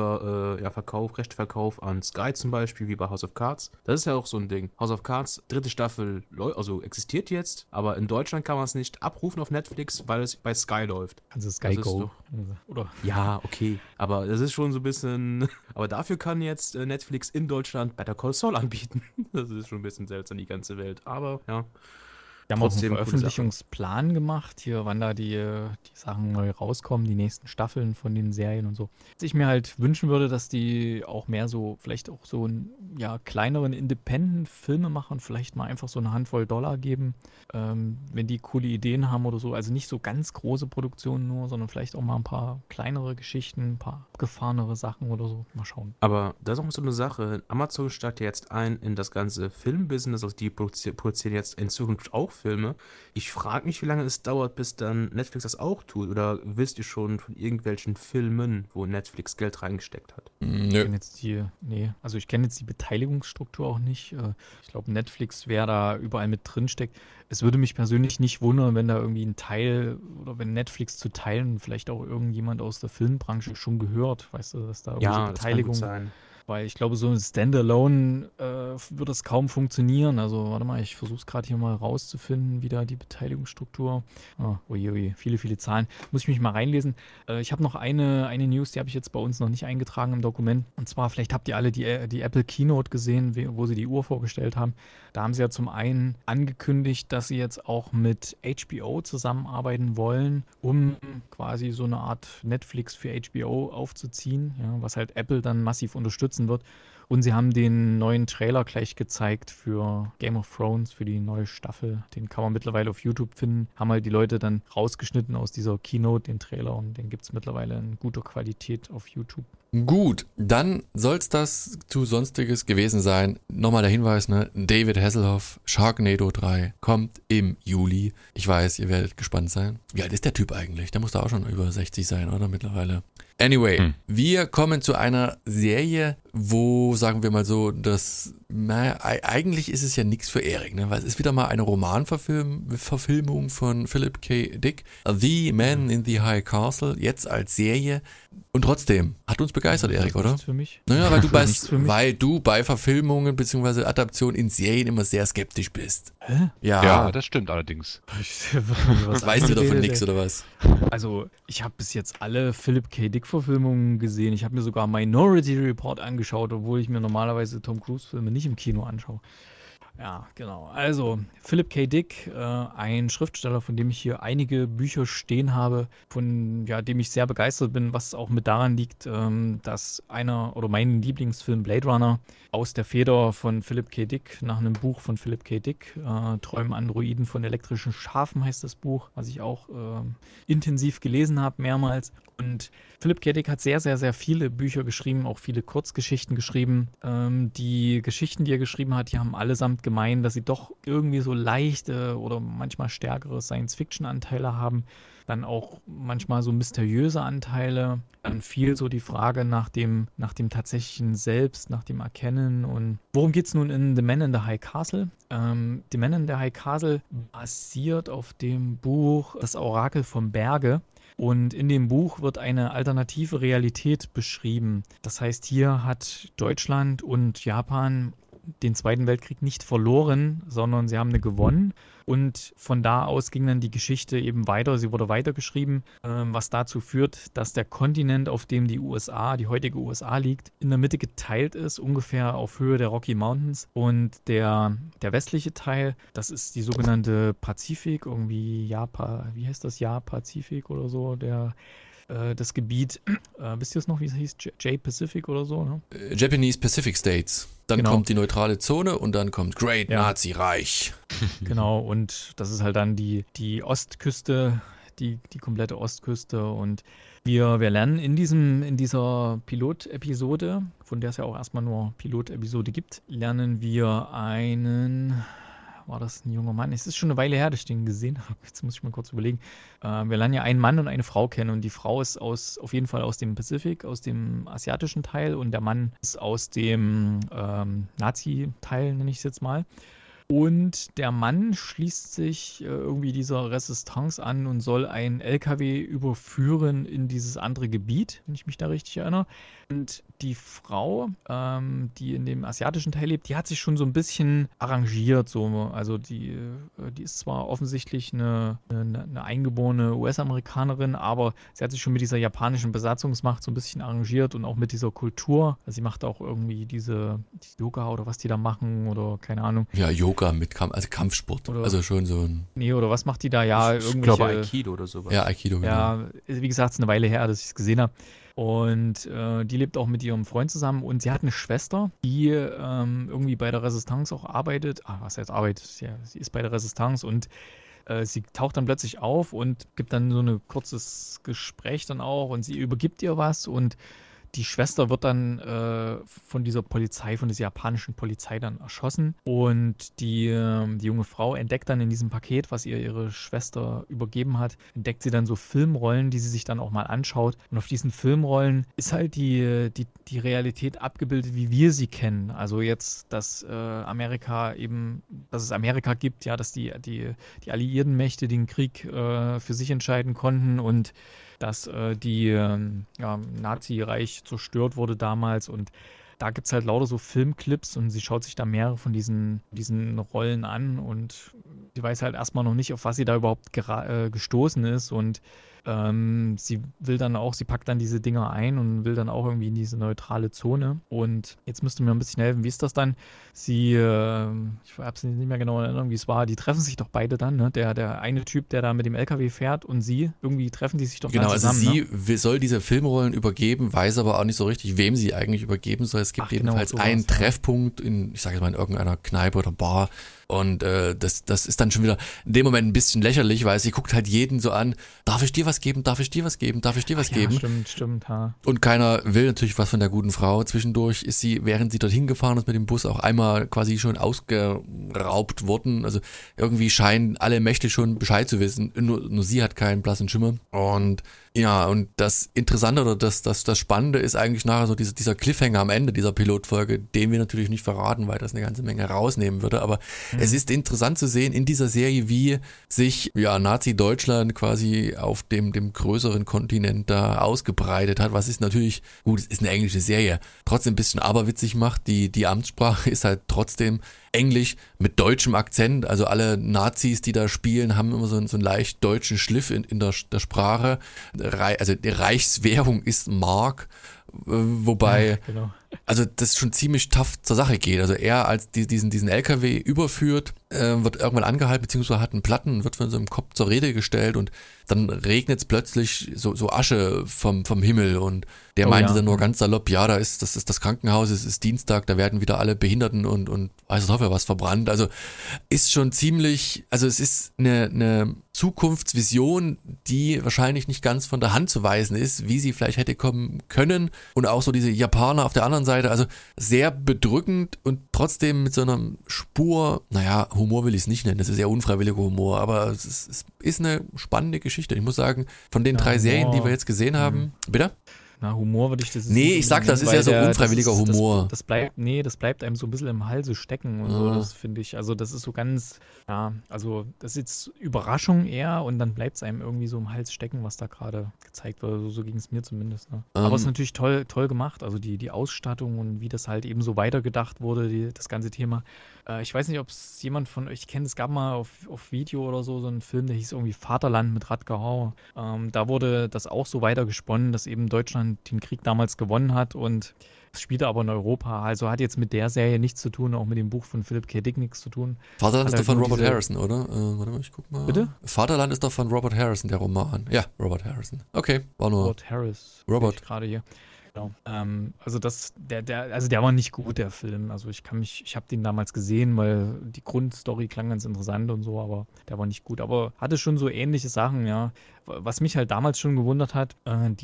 über Rechteverkauf an Sky zum Beispiel, wie bei House of Cards. Das ist ja auch so ein Ding. House of Cards, dritte Staffel existiert jetzt, aber in Deutschland kann man es nicht abrufen auf Netflix, weil es bei Sky läuft. Also Sky Das ist Go. Oder? Ja, okay, aber das ist schon so ein bisschen. Aber dafür kann jetzt Netflix in Deutschland Better Call Saul anbieten. Das ist schon ein bisschen seltsam, die ganze Welt. Aber ja. Wir haben auch einen Trotzdem coole Veröffentlichungsplan gemacht, hier, wann da die Sachen neu rauskommen, die nächsten Staffeln von den Serien und so. Was ich mir halt wünschen würde, dass die auch mehr so, vielleicht auch so kleineren Independent-Filme machen, vielleicht mal einfach so eine Handvoll $, geben, wenn die coole Ideen haben oder so. Also nicht so ganz große Produktionen nur, sondern vielleicht auch mal ein paar kleinere Geschichten, ein paar abgefahrenere Sachen oder so. Mal schauen. Aber das ist auch so eine Sache. Amazon steigt ja jetzt ein in das ganze Filmbusiness, also die produzieren jetzt in Zukunft auch Filme. Ich frage mich, wie lange es dauert, bis dann Netflix das auch tut. Oder wisst ihr schon von irgendwelchen Filmen, wo Netflix Geld reingesteckt hat? Nö. Ich kenne jetzt die Beteiligungsstruktur auch nicht. Ich glaube, Netflix, wer da überall mit drin steckt. Es würde mich persönlich nicht wundern, wenn da irgendwie ein Teil oder wenn Netflix zu teilen vielleicht auch irgendjemand aus der Filmbranche schon gehört, weißt du, dass da irgendwelche Beteiligung. Das kann gut sein. Weil ich glaube, so ein Standalone wird das kaum funktionieren. Also, warte mal, ich versuche es gerade hier mal rauszufinden, wie da die Beteiligungsstruktur. Ui, viele Zahlen. Muss ich mich mal reinlesen. Ich habe noch eine News, die habe ich jetzt bei uns noch nicht eingetragen im Dokument. Und zwar, vielleicht habt ihr alle die Apple Keynote gesehen, wo sie die Uhr vorgestellt haben. Da haben sie ja zum einen angekündigt, dass sie jetzt auch mit HBO zusammenarbeiten wollen, um quasi so eine Art Netflix für HBO aufzuziehen, ja, was halt Apple dann massiv unterstützen wird. Und sie haben den neuen Trailer gleich gezeigt für Game of Thrones, für die neue Staffel. Den kann man mittlerweile auf YouTube finden. Haben halt die Leute dann rausgeschnitten aus dieser Keynote, den Trailer. Und den gibt es mittlerweile in guter Qualität auf YouTube. Gut, dann soll es das zu Sonstiges gewesen sein. Nochmal der Hinweis, David Hasselhoff, Sharknado 3, kommt im Juli. Ich weiß, ihr werdet gespannt sein. Wie alt ist der Typ eigentlich? Der muss da auch schon über 60 sein, oder mittlerweile? Anyway, wir kommen zu einer Serie, wo, sagen wir mal so, eigentlich ist es ja nichts für Erik, weil es ist wieder mal eine Romanverfilmung von Philip K. Dick, The Man in the High Castle, jetzt als Serie. Und trotzdem, hat uns begeistert, Erik, oder? Nichts für mich. Naja, weil du bei Verfilmungen bzw. Adaptionen in Serien immer sehr skeptisch bist. Hä? Ja, das stimmt allerdings. Weißt du davon nichts, oder was? Also, ich habe bis jetzt alle Philip K. Dick-Verfilmungen gesehen. Ich habe mir sogar Minority Report angeschaut, obwohl ich mir normalerweise Tom Cruise-Filme nicht im Kino anschaue. Ja, genau. Also, Philip K. Dick, ein Schriftsteller, von dem ich hier einige Bücher stehen habe, von dem ich sehr begeistert bin, was auch mit daran liegt, dass mein Lieblingsfilm Blade Runner aus der Feder von Philip K. Dick, nach einem Buch von Philip K. Dick, Träumen Androiden von elektrischen Schafen heißt das Buch, was ich auch intensiv gelesen habe, mehrmals. Und Philip K. Dick hat sehr, sehr, sehr viele Bücher geschrieben, auch viele Kurzgeschichten geschrieben. Die Geschichten, die er geschrieben hat, die haben allesamt gemein, dass sie doch irgendwie so leichte oder manchmal stärkere Science-Fiction-Anteile haben. Dann auch manchmal so mysteriöse Anteile. Dann viel so die Frage nach dem tatsächlichen Selbst, nach dem Erkennen. Und worum geht es nun in The Man in the High Castle? The Man in the High Castle basiert auf dem Buch Das Orakel vom Berge. Und in dem Buch wird eine alternative Realität beschrieben. Das heißt, hier hat Deutschland und Japan den Zweiten Weltkrieg nicht verloren, sondern sie haben gewonnen. Und von da aus ging dann die Geschichte eben weiter. Sie wurde weitergeschrieben, was dazu führt, dass der Kontinent, auf dem die heutige USA liegt, in der Mitte geteilt ist, ungefähr auf Höhe der Rocky Mountains. Und der westliche Teil, das ist die sogenannte Pazifik, irgendwie wie heißt das? Pazifik oder so, das Gebiet, wisst ihr es noch, wie es hieß? J-Pacific oder so, ne? Japanese Pacific States. Dann Genau. kommt die neutrale Zone und dann kommt Great Ja. Nazi-Reich. Genau, und das ist halt dann die Ostküste, die komplette Ostküste. Und wir lernen in dieser Pilotepisode, von der es ja auch erstmal nur Pilotepisode gibt, lernen wir war das ein junger Mann? Es ist schon eine Weile her, dass ich den gesehen habe. Jetzt muss ich mal kurz überlegen. Wir lernen ja einen Mann und eine Frau kennen. Und die Frau ist auf jeden Fall aus dem Pazifik, aus dem asiatischen Teil. Und der Mann ist aus dem Nazi-Teil, nenne ich es jetzt mal. Und der Mann schließt sich irgendwie dieser Resistance an und soll einen LKW überführen in dieses andere Gebiet, wenn ich mich da richtig erinnere. Und die Frau, die in dem asiatischen Teil lebt, die hat sich schon so ein bisschen arrangiert. So. Also die ist zwar offensichtlich eine eingeborene US-Amerikanerin, aber sie hat sich schon mit dieser japanischen Besatzungsmacht so ein bisschen arrangiert und auch mit dieser Kultur. Also sie macht auch irgendwie diese Yoga oder was die da machen oder keine Ahnung. Ja, Yoga mit Kampfsport. Oder, also schon so ein... Nee, oder was macht die da? Ja, ich glaube Aikido oder sowas. Ja, Aikido, genau. Ja, wie gesagt, es ist eine Weile her, dass ich es gesehen habe. Und die lebt auch mit ihrem Freund zusammen und sie hat eine Schwester, die irgendwie bei der Resistance auch arbeitet. Was heißt arbeitet? Ja, sie ist bei der Resistance und sie taucht dann plötzlich auf und gibt dann so ein kurzes Gespräch dann auch und sie übergibt ihr was und die Schwester wird dann von dieser Polizei, von dieser japanischen Polizei dann erschossen und die junge Frau entdeckt dann in diesem Paket, was ihr ihre Schwester übergeben hat, entdeckt sie dann so Filmrollen, die sie sich dann auch mal anschaut und auf diesen Filmrollen ist halt die Realität abgebildet, wie wir sie kennen. Also jetzt, dass dass es Amerika gibt, ja, dass die alliierten Mächte den Krieg für sich entscheiden konnten und dass Nazi-Reich zerstört wurde damals und da gibt es halt lauter so Filmclips und sie schaut sich da mehrere von diesen Rollen an und sie weiß halt erstmal noch nicht, auf was sie da überhaupt gestoßen ist und sie packt dann diese Dinger ein und will dann auch irgendwie in diese neutrale Zone und jetzt müsst ihr mir ein bisschen helfen, wie ist das dann? Ich habe es nicht mehr genau in Erinnerung, wie es war, die treffen sich doch beide dann, ne? Der eine Typ, der da mit dem LKW fährt und sie, irgendwie treffen die sich doch genau, dann zusammen. Genau, also sie soll diese Filmrollen übergeben, weiß aber auch nicht so richtig, wem sie eigentlich übergeben soll. Es gibt jedenfalls einen Treffpunkt in irgendeiner Kneipe oder Bar. Und das ist dann schon wieder in dem Moment ein bisschen lächerlich, weil sie guckt halt jeden so an, darf ich dir was geben, darf ich dir was geben, darf ich dir was geben? Stimmt, ha. Und keiner will natürlich was von der guten Frau. Zwischendurch ist sie, während sie dorthin gefahren ist mit dem Bus, auch einmal quasi schon ausgeraubt worden. Also irgendwie scheinen alle Mächte schon Bescheid zu wissen, nur sie hat keinen blassen Schimmer. Und ja, und das Interessante oder das Spannende ist eigentlich nachher so dieser Cliffhanger am Ende dieser Pilotfolge, den wir natürlich nicht verraten, weil das eine ganze Menge rausnehmen würde, aber es ist interessant zu sehen in dieser Serie, wie sich Nazi-Deutschland quasi auf dem größeren Kontinent da ausgebreitet hat, was ist natürlich, gut, es ist eine englische Serie, trotzdem ein bisschen aberwitzig macht, die Amtssprache ist halt trotzdem Englisch mit deutschem Akzent, also alle Nazis, die da spielen, haben immer so einen leicht deutschen Schliff in der Sprache, also die Reichswährung ist Mark, wobei, ja, genau. Also das schon ziemlich tough zur Sache geht. Also er als diesen LKW überführt, wird irgendwann angehalten, beziehungsweise hat einen Platten und wird von so einem Kopf zur Rede gestellt und dann regnet es plötzlich so Asche vom Himmel und der meinte dann nur ganz salopp, das ist das Krankenhaus, es ist Dienstag, da werden wieder alle Behinderten und weiß ich was verbrannt. Also ist schon ziemlich, also es ist eine Zukunftsvision, die wahrscheinlich nicht ganz von der Hand zu weisen ist, wie sie vielleicht hätte kommen können und auch so diese Japaner auf der anderen Seite, also sehr bedrückend und trotzdem mit so einer Spur, Humor will ich es nicht nennen, das ist eher unfreiwilliger Humor, aber es ist eine spannende Geschichte. Ich muss sagen, von den 3 Serien, die wir jetzt gesehen haben, bitte? Na, Humor würde ich das Nee, ich sag, das ist ja so unfreiwilliger Humor. Das bleibt einem so ein bisschen im Halse stecken und so, das finde ich. Also das ist so ganz, also das ist jetzt Überraschung eher und dann bleibt es einem irgendwie so im Hals stecken, was da gerade gezeigt wird. So ging es mir zumindest. Ne? Aber es ist natürlich toll gemacht, also die Ausstattung und wie das halt eben so weitergedacht wurde, das ganze Thema. Ich weiß nicht, ob es jemand von euch kennt, es gab mal auf Video oder so einen Film, der hieß irgendwie Vaterland mit Rutger Hauer. Da wurde das auch so weitergesponnen, dass eben Deutschland den Krieg damals gewonnen hat und es spielte aber in Europa. Also hat jetzt mit der Serie nichts zu tun, auch mit dem Buch von Philip K. Dick nichts zu tun. Vaterland ist doch von Robert Harrison, oder? Warte mal, ich guck mal. Bitte? Vaterland ist doch von Robert Harrison, der Roman. Ja, Robert Harrison. Okay, war nur... Robert gerade hier. Genau. Also der war nicht gut, der Film. Also ich habe den damals gesehen, weil die Grundstory klang ganz interessant und so, aber der war nicht gut. Aber hatte schon so ähnliche Sachen, ja. Was mich halt damals schon gewundert hat,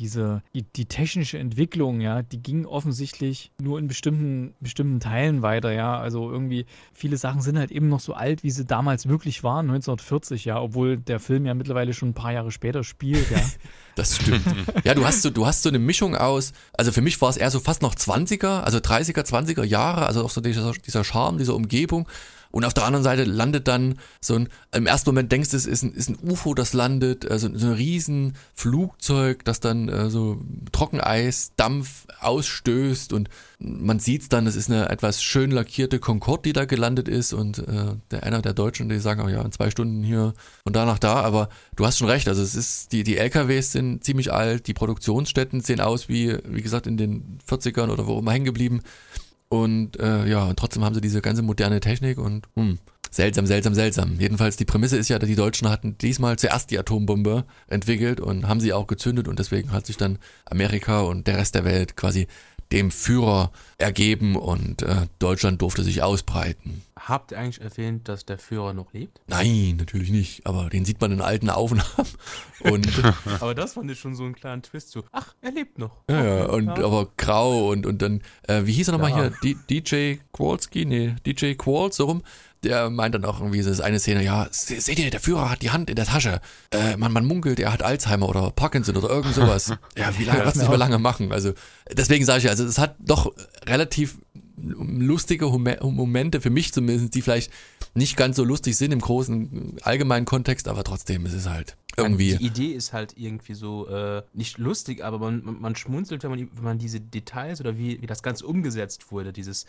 die technische Entwicklung, ja, die ging offensichtlich nur in bestimmten Teilen weiter, ja. Also irgendwie viele Sachen sind halt eben noch so alt, wie sie damals wirklich waren, 1940, ja, obwohl der Film ja mittlerweile schon ein paar Jahre später spielt, ja. Das stimmt. Ja, du hast so eine Mischung aus, also für mich war es eher so fast noch 20er, also 30er, 20er Jahre, also auch so dieser Charme, dieser Umgebung, Und auf der anderen Seite landet dann im ersten Moment denkst du, es ist ein UFO, das landet, also so ein riesen Flugzeug, das dann so Trockeneis, Dampf ausstößt und man sieht's dann, es ist eine etwas schön lackierte Concorde, die da gelandet ist und einer der Deutschen, die sagen, in 2 Stunden hier und da nach da, aber du hast schon recht, also es ist, die LKWs sind ziemlich alt, die Produktionsstätten sehen aus wie gesagt, in den 40ern oder wo immer hängen geblieben und und trotzdem haben sie diese ganze moderne Technik und seltsam. Jedenfalls die Prämisse ist ja, die Deutschen hatten diesmal zuerst die Atombombe entwickelt und haben sie auch gezündet und deswegen hat sich dann Amerika und der Rest der Welt quasi dem Führer ergeben und Deutschland durfte sich ausbreiten. Habt ihr eigentlich erwähnt, dass der Führer noch lebt? Nein, natürlich nicht, aber den sieht man in alten Aufnahmen. Und aber das fand ich schon so einen kleinen Twist, so, ach, er lebt noch. Aber grau und dann, wie hieß er nochmal hier, DJ Kowalski? Nee, DJ Qualls, so rum. Der meint dann auch irgendwie, das ist eine Szene, seht ihr, der Führer hat die Hand in der Tasche. Man munkelt, er hat Alzheimer oder Parkinson oder irgend sowas. Wie lange, was nicht mehr lange machen. Also deswegen sage ich ja, also es hat doch relativ lustige Momente, für mich zumindest, die vielleicht nicht ganz so lustig sind im großen allgemeinen Kontext, aber trotzdem ist es halt irgendwie. Die Idee ist halt irgendwie so nicht lustig, aber man schmunzelt, wenn man diese Details oder wie das Ganze umgesetzt wurde, dieses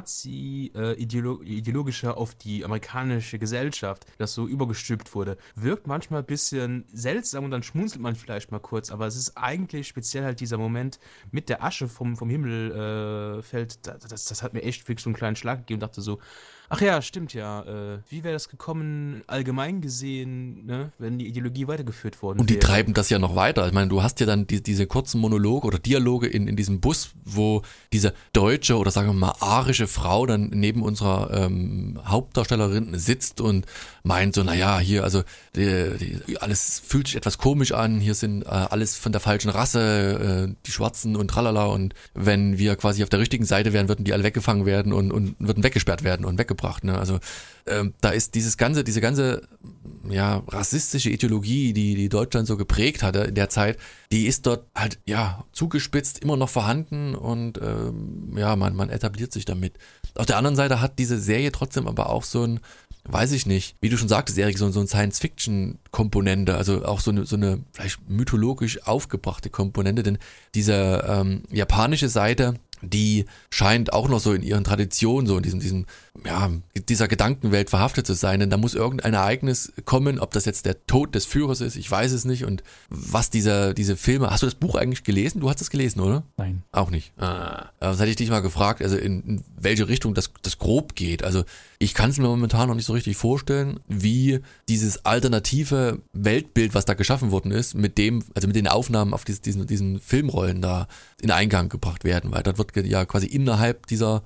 Nazi-ideologische auf die amerikanische Gesellschaft, das so übergestülpt wurde, wirkt manchmal ein bisschen seltsam und dann schmunzelt man vielleicht mal kurz, aber es ist eigentlich speziell halt dieser Moment mit der Asche vom Himmel fällt, das hat mir echt wirklich so einen kleinen Schlag gegeben und dachte so, ach ja, stimmt ja. Wie wäre das gekommen, allgemein gesehen, ne, wenn die Ideologie weitergeführt worden wäre? Und die treiben das ja noch weiter. Ich meine, du hast ja dann diese kurzen Monologe oder Dialoge in diesem Bus, wo diese deutsche oder sagen wir mal arische Frau dann neben unserer Hauptdarstellerin sitzt und meint so, hier, also alles fühlt sich etwas komisch an, hier sind alles von der falschen Rasse, die Schwarzen und tralala und wenn wir quasi auf der richtigen Seite wären, würden die alle weggefangen werden und würden weggesperrt werden und weggebracht. Ne? Also da ist diese ganze rassistische Ideologie, die Deutschland so geprägt hatte in der Zeit, die ist dort halt zugespitzt, immer noch vorhanden und man etabliert sich damit. Auf der anderen Seite hat diese Serie trotzdem aber auch so ein, weiß ich nicht, wie du schon sagtest, Erik, so eine Science-Fiction-Komponente, also auch so eine vielleicht mythologisch aufgebrachte Komponente, denn diese japanische Seite, die scheint auch noch so in ihren Traditionen, so in dieser Gedankenwelt verhaftet zu sein, denn da muss irgendein Ereignis kommen, ob das jetzt der Tod des Führers ist, ich weiß es nicht und was diese Filme, hast du das Buch eigentlich gelesen? Du hast es gelesen, oder? Nein. Auch nicht. Das hätte ich dich mal gefragt, also in welche Richtung das grob geht, also ich kann es mir momentan noch nicht so richtig vorstellen, wie dieses alternative Weltbild, was da geschaffen worden ist, mit den Aufnahmen auf diesen Filmrollen da in Eingang gebracht werden, weil dort wird ja quasi innerhalb dieser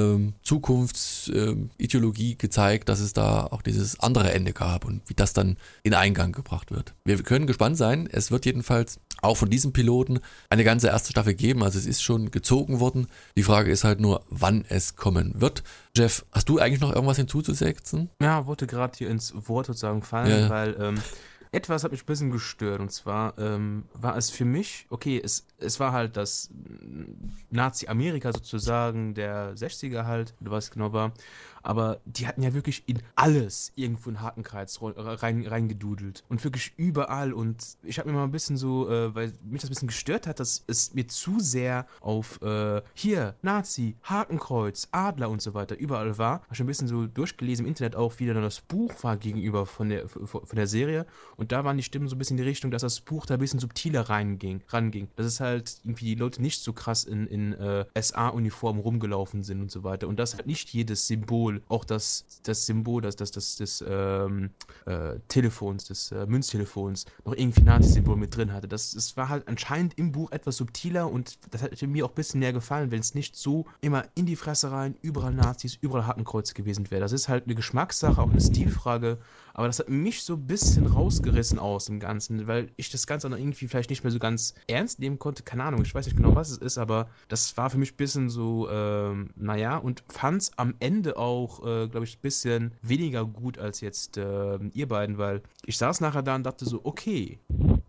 Zukunftsideologie gezeigt, dass es da auch dieses andere Ende gab und wie das dann in Eingang gebracht wird. Wir können gespannt sein, es wird jedenfalls auch von diesem Piloten eine ganze erste Staffel geben, also es ist schon gezogen worden. Die Frage ist halt nur, wann es kommen wird. Jeff, hast du eigentlich noch irgendwas hinzuzusetzen? Ja, wollte gerade hier ins Wort sozusagen fallen, weil etwas hat mich ein bisschen gestört und zwar war es für mich, okay, es war halt das Nazi-Amerika sozusagen der 60er halt, oder was genau war, aber die hatten ja wirklich in alles irgendwo einen Hakenkreuz reingedudelt und wirklich überall und ich habe mir mal ein bisschen so, weil mich das ein bisschen gestört hat, dass es mir zu sehr auf hier, Nazi, Hakenkreuz, Adler und so weiter überall war. Habe schon ein bisschen so durchgelesen im Internet auch, wie dann das Buch war gegenüber von der Serie und da waren die Stimmen so ein bisschen in die Richtung, dass das Buch da ein bisschen subtiler ranging. Dass es halt irgendwie die Leute nicht so krass in SA-Uniformen rumgelaufen sind und so weiter und dass halt nicht jedes Symbol, auch das Symbol des Telefons, des Münztelefons noch irgendwie Nazi-Symbol mit drin hatte. Es war halt anscheinend im Buch etwas subtiler und das hat mir auch ein bisschen mehr gefallen, wenn es nicht so immer in die Fresse rein, überall Nazis, überall Hakenkreuze gewesen wäre. Das ist halt eine Geschmackssache, auch eine Stilfrage, aber das hat mich so ein bisschen rausgerissen aus dem Ganzen, weil ich das Ganze dann irgendwie vielleicht nicht mehr so ganz ernst nehmen konnte. Keine Ahnung, ich weiß nicht genau, was es ist, aber das war für mich ein bisschen so, und fand es am Ende auch, glaube ich, ein bisschen weniger gut als jetzt ihr beiden, weil ich saß nachher da und dachte so, okay,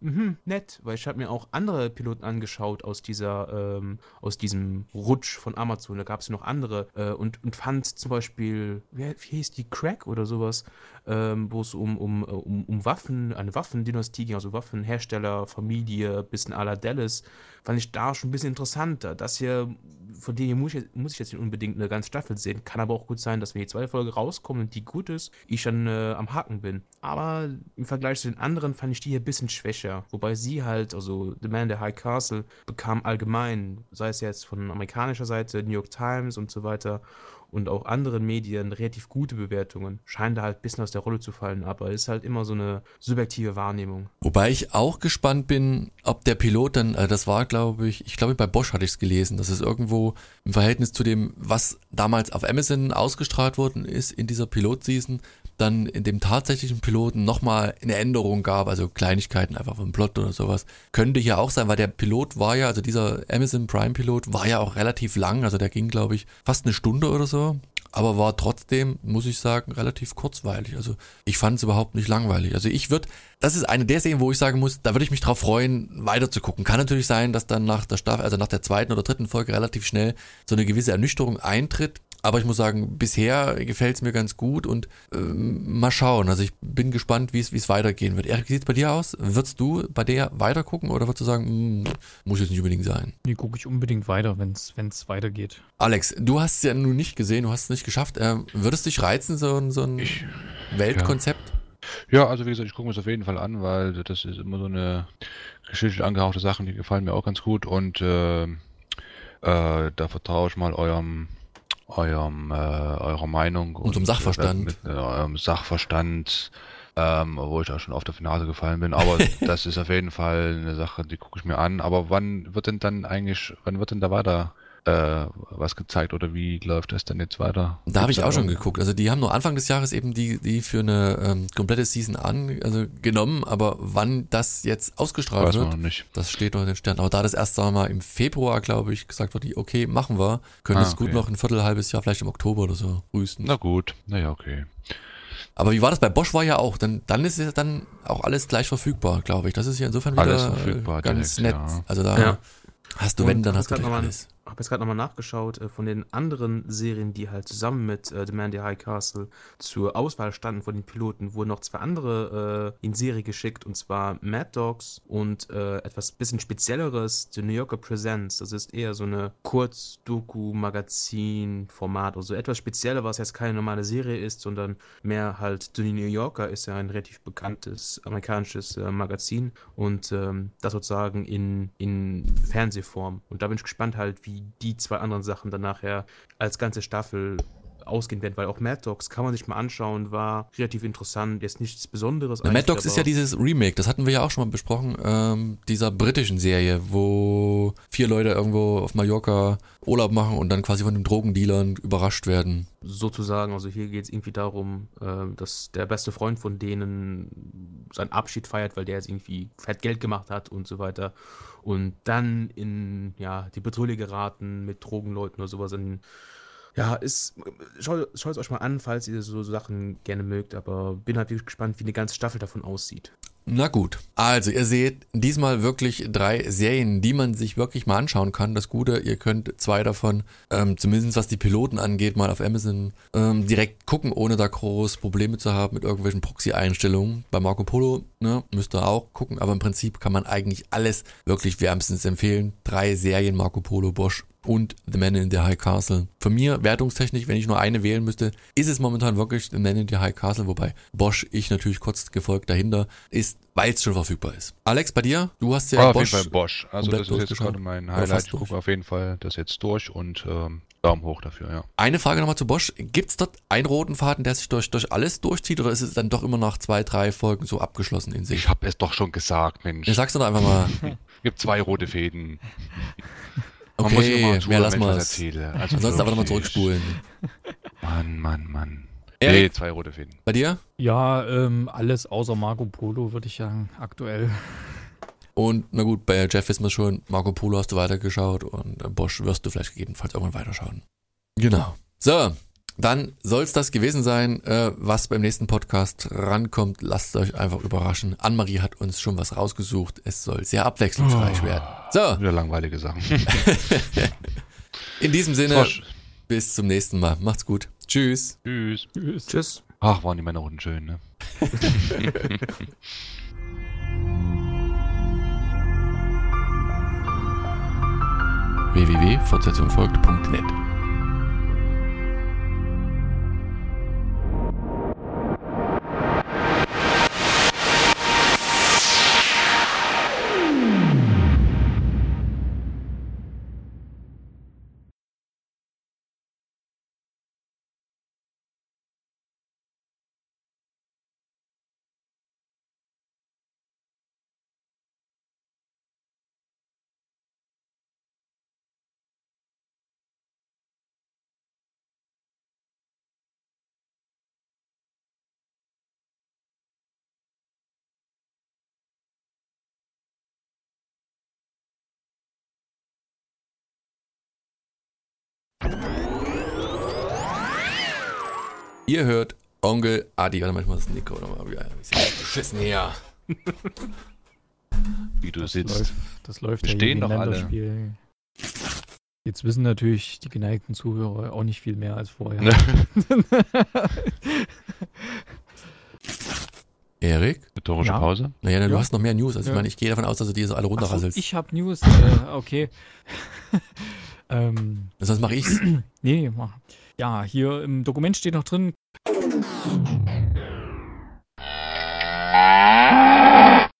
nett, weil ich habe mir auch andere Piloten angeschaut aus diesem Rutsch von Amazon. Da gab es noch andere und fand zum Beispiel, wie hieß die, Crack oder sowas, wo es um Waffen, eine Waffendynastie ging, also Waffenhersteller, Familie, bisschen à la Dallas, fand ich da schon ein bisschen interessanter. Das hier, von denen muss ich jetzt nicht unbedingt eine ganze Staffel sehen. Kann aber auch gut sein, dass wenn die zweite Folge rauskommt und die gut ist, ich dann am Haken bin. Aber im Vergleich zu den anderen fand ich die hier ein bisschen schwächer. Wobei sie halt, also The Man in the High Castle, bekam allgemein, sei es jetzt von amerikanischer Seite, New York Times und so weiter, und auch anderen Medien relativ gute Bewertungen. Scheint da halt ein bisschen aus der Rolle zu fallen, aber ist halt immer so eine subjektive Wahrnehmung. Wobei ich auch gespannt bin, ob der Pilot dann, das war glaube ich bei Bosch hatte ich es gelesen, dass es irgendwo im Verhältnis zu dem, was damals auf Amazon ausgestrahlt worden ist in dieser Pilotseason, dann in dem tatsächlichen Piloten nochmal eine Änderung gab, also Kleinigkeiten einfach vom Plot oder sowas. Könnte hier auch sein, weil der Pilot war ja, also dieser Amazon Prime Pilot war ja auch relativ lang, also der ging glaube ich fast eine Stunde oder so, aber war trotzdem, muss ich sagen, relativ kurzweilig. Also ich fand es überhaupt nicht langweilig. Also das ist eine der Serien, wo ich sagen muss, da würde ich mich drauf freuen, weiter zu gucken. Kann natürlich sein, dass dann nach der Staffel, also nach der zweiten oder dritten Folge relativ schnell so eine gewisse Ernüchterung eintritt. Aber ich muss sagen, bisher gefällt es mir ganz gut und mal schauen. Also ich bin gespannt, wie es weitergehen wird. Erik, wie sieht es bei dir aus? Würdest du bei der weiter gucken oder würdest du sagen, muss jetzt nicht unbedingt sein? Nee, gucke ich unbedingt weiter, wenn es weitergeht. Alex, du hast es ja nun nicht gesehen, du hast es nicht geschafft. Würdest dich reizen, so ein Weltkonzept? Ja, also wie gesagt, ich gucke mir es auf jeden Fall an, weil das ist immer so eine geschichtlich angehauchte Sache, die gefallen mir auch ganz gut und da vertraue ich mal eurer Meinung und zum Sachverstand. Mit eurem Sachverstand, wo ich auch schon oft auf die Nase gefallen bin. Aber das ist auf jeden Fall eine Sache, die gucke ich mir an. Aber wann wird denn da weiter was gezeigt oder wie läuft das denn jetzt weiter? Da habe ich auch schon geguckt. Also die haben nur Anfang des Jahres eben die für eine komplette Season genommen, aber wann das jetzt ausgestrahlt wird, das steht noch in den Sternen. Aber da das erst mal im Februar, glaube ich, gesagt wurde, okay, machen wir, könnte es gut noch ein halbes Jahr, vielleicht im Oktober oder so, frühestens. Na gut, naja, okay. Aber wie war das bei Bosch? War ja auch, dann ist es dann auch alles gleich verfügbar, glaube ich. Das ist ja insofern wieder ganz nett. Ja. Also da hast du, wenn, dann hast du alles. Ich habe jetzt gerade nochmal nachgeschaut, von den anderen Serien, die halt zusammen mit The Man in the High Castle zur Auswahl standen von den Piloten, wurden noch 2 andere in Serie geschickt, und zwar Mad Dogs und etwas bisschen Spezielleres, The New Yorker Presents. Das ist eher so eine Kurz-Doku-Magazin-Format, also etwas spezieller, was jetzt keine normale Serie ist, sondern mehr halt The New Yorker ist ja ein relativ bekanntes amerikanisches Magazin, und das sozusagen in Fernsehform. Und da bin ich gespannt halt, wie die 2 anderen Sachen dann nachher als ganze Staffel ausgehen werden, weil auch Mad Dogs kann man sich mal anschauen, war relativ interessant, jetzt nichts Besonderes. Mad Dogs ist ja dieses Remake, das hatten wir ja auch schon mal besprochen, dieser britischen Serie, wo 4 Leute irgendwo auf Mallorca Urlaub machen und dann quasi von den Drogendealern überrascht werden. Sozusagen, also hier geht es irgendwie darum, dass der beste Freund von denen seinen Abschied feiert, weil der jetzt irgendwie fett Geld gemacht hat und so weiter, und dann in die Patrouille geraten mit Drogenleuten oder sowas. Schaut es euch mal an, falls ihr so Sachen gerne mögt, aber bin halt wirklich gespannt, wie eine ganze Staffel davon aussieht. Na gut, also ihr seht diesmal wirklich 3 Serien, die man sich wirklich mal anschauen kann. Das Gute, ihr könnt 2 davon, zumindest was die Piloten angeht, mal auf Amazon direkt gucken, ohne da groß Probleme zu haben mit irgendwelchen Proxy-Einstellungen. Bei Marco Polo müsst ihr auch gucken, aber im Prinzip kann man eigentlich alles wirklich wärmstens empfehlen. 3 Serien, Marco Polo, Bosch und The Man in the High Castle. Von mir, wertungstechnisch, wenn ich nur eine wählen müsste, ist es momentan wirklich The Man in the High Castle, wobei Bosch, ich natürlich kurz gefolgt dahinter, ist, weil es schon verfügbar ist. Alex, bei dir? Du hast ja Bosch. Auf jeden Fall Bosch. Also das ist jetzt gerade mein Highlight. Ich gucke auf jeden Fall das jetzt durch und Daumen hoch dafür, ja. Eine Frage nochmal zu Bosch. Gibt es dort einen roten Faden, der sich durch alles durchzieht, oder ist es dann doch immer nach 2, 3 Folgen so abgeschlossen in sich? Ich habe es doch schon gesagt, Mensch. Ja, sag's doch einfach mal. Es gibt 2 rote Fäden. Okay, mehr lassen wir es. Also ansonsten aber nochmal zurückspulen. Mann. Erik? Nee, 2 rote Fäden. Bei dir? Ja, alles außer Marco Polo, würde ich sagen, aktuell. Und na gut, bei Jeff wissen wir schon, Marco Polo hast du weitergeschaut und Bosch wirst du vielleicht gegebenenfalls irgendwann weiterschauen. Genau. So, Dann soll es das gewesen sein, was beim nächsten Podcast rankommt. Lasst euch einfach überraschen. Annemarie hat uns schon was rausgesucht. Es soll sehr abwechslungsreich werden. So. Wieder langweilige Sachen. In diesem Sinne, bis zum nächsten Mal. Macht's gut. Tschüss. Tschüss. Tschüss. Ach, waren die Männerrunden schön, ne? www.fortsetzungfolgt.net Ihr hört Onkel Adi, warte manchmal das Nico oder mal wieder. Wie beschissen hier. Wie du sitzt. Das läuft Wir ja stehen hier wie ein doch alle. Länderspiel. Jetzt wissen natürlich die geneigten Zuhörer auch nicht viel mehr als vorher. Erik? Rhetorische Ja. Pause? Naja, du Ja. hast noch mehr News. Also ich Ja. meine, ich gehe davon aus, dass du die so alle Ach so, runterrasselst. ich habe News. Okay. Sonst mache ich's. Nee, mach. Ja, hier im Dokument steht noch drin.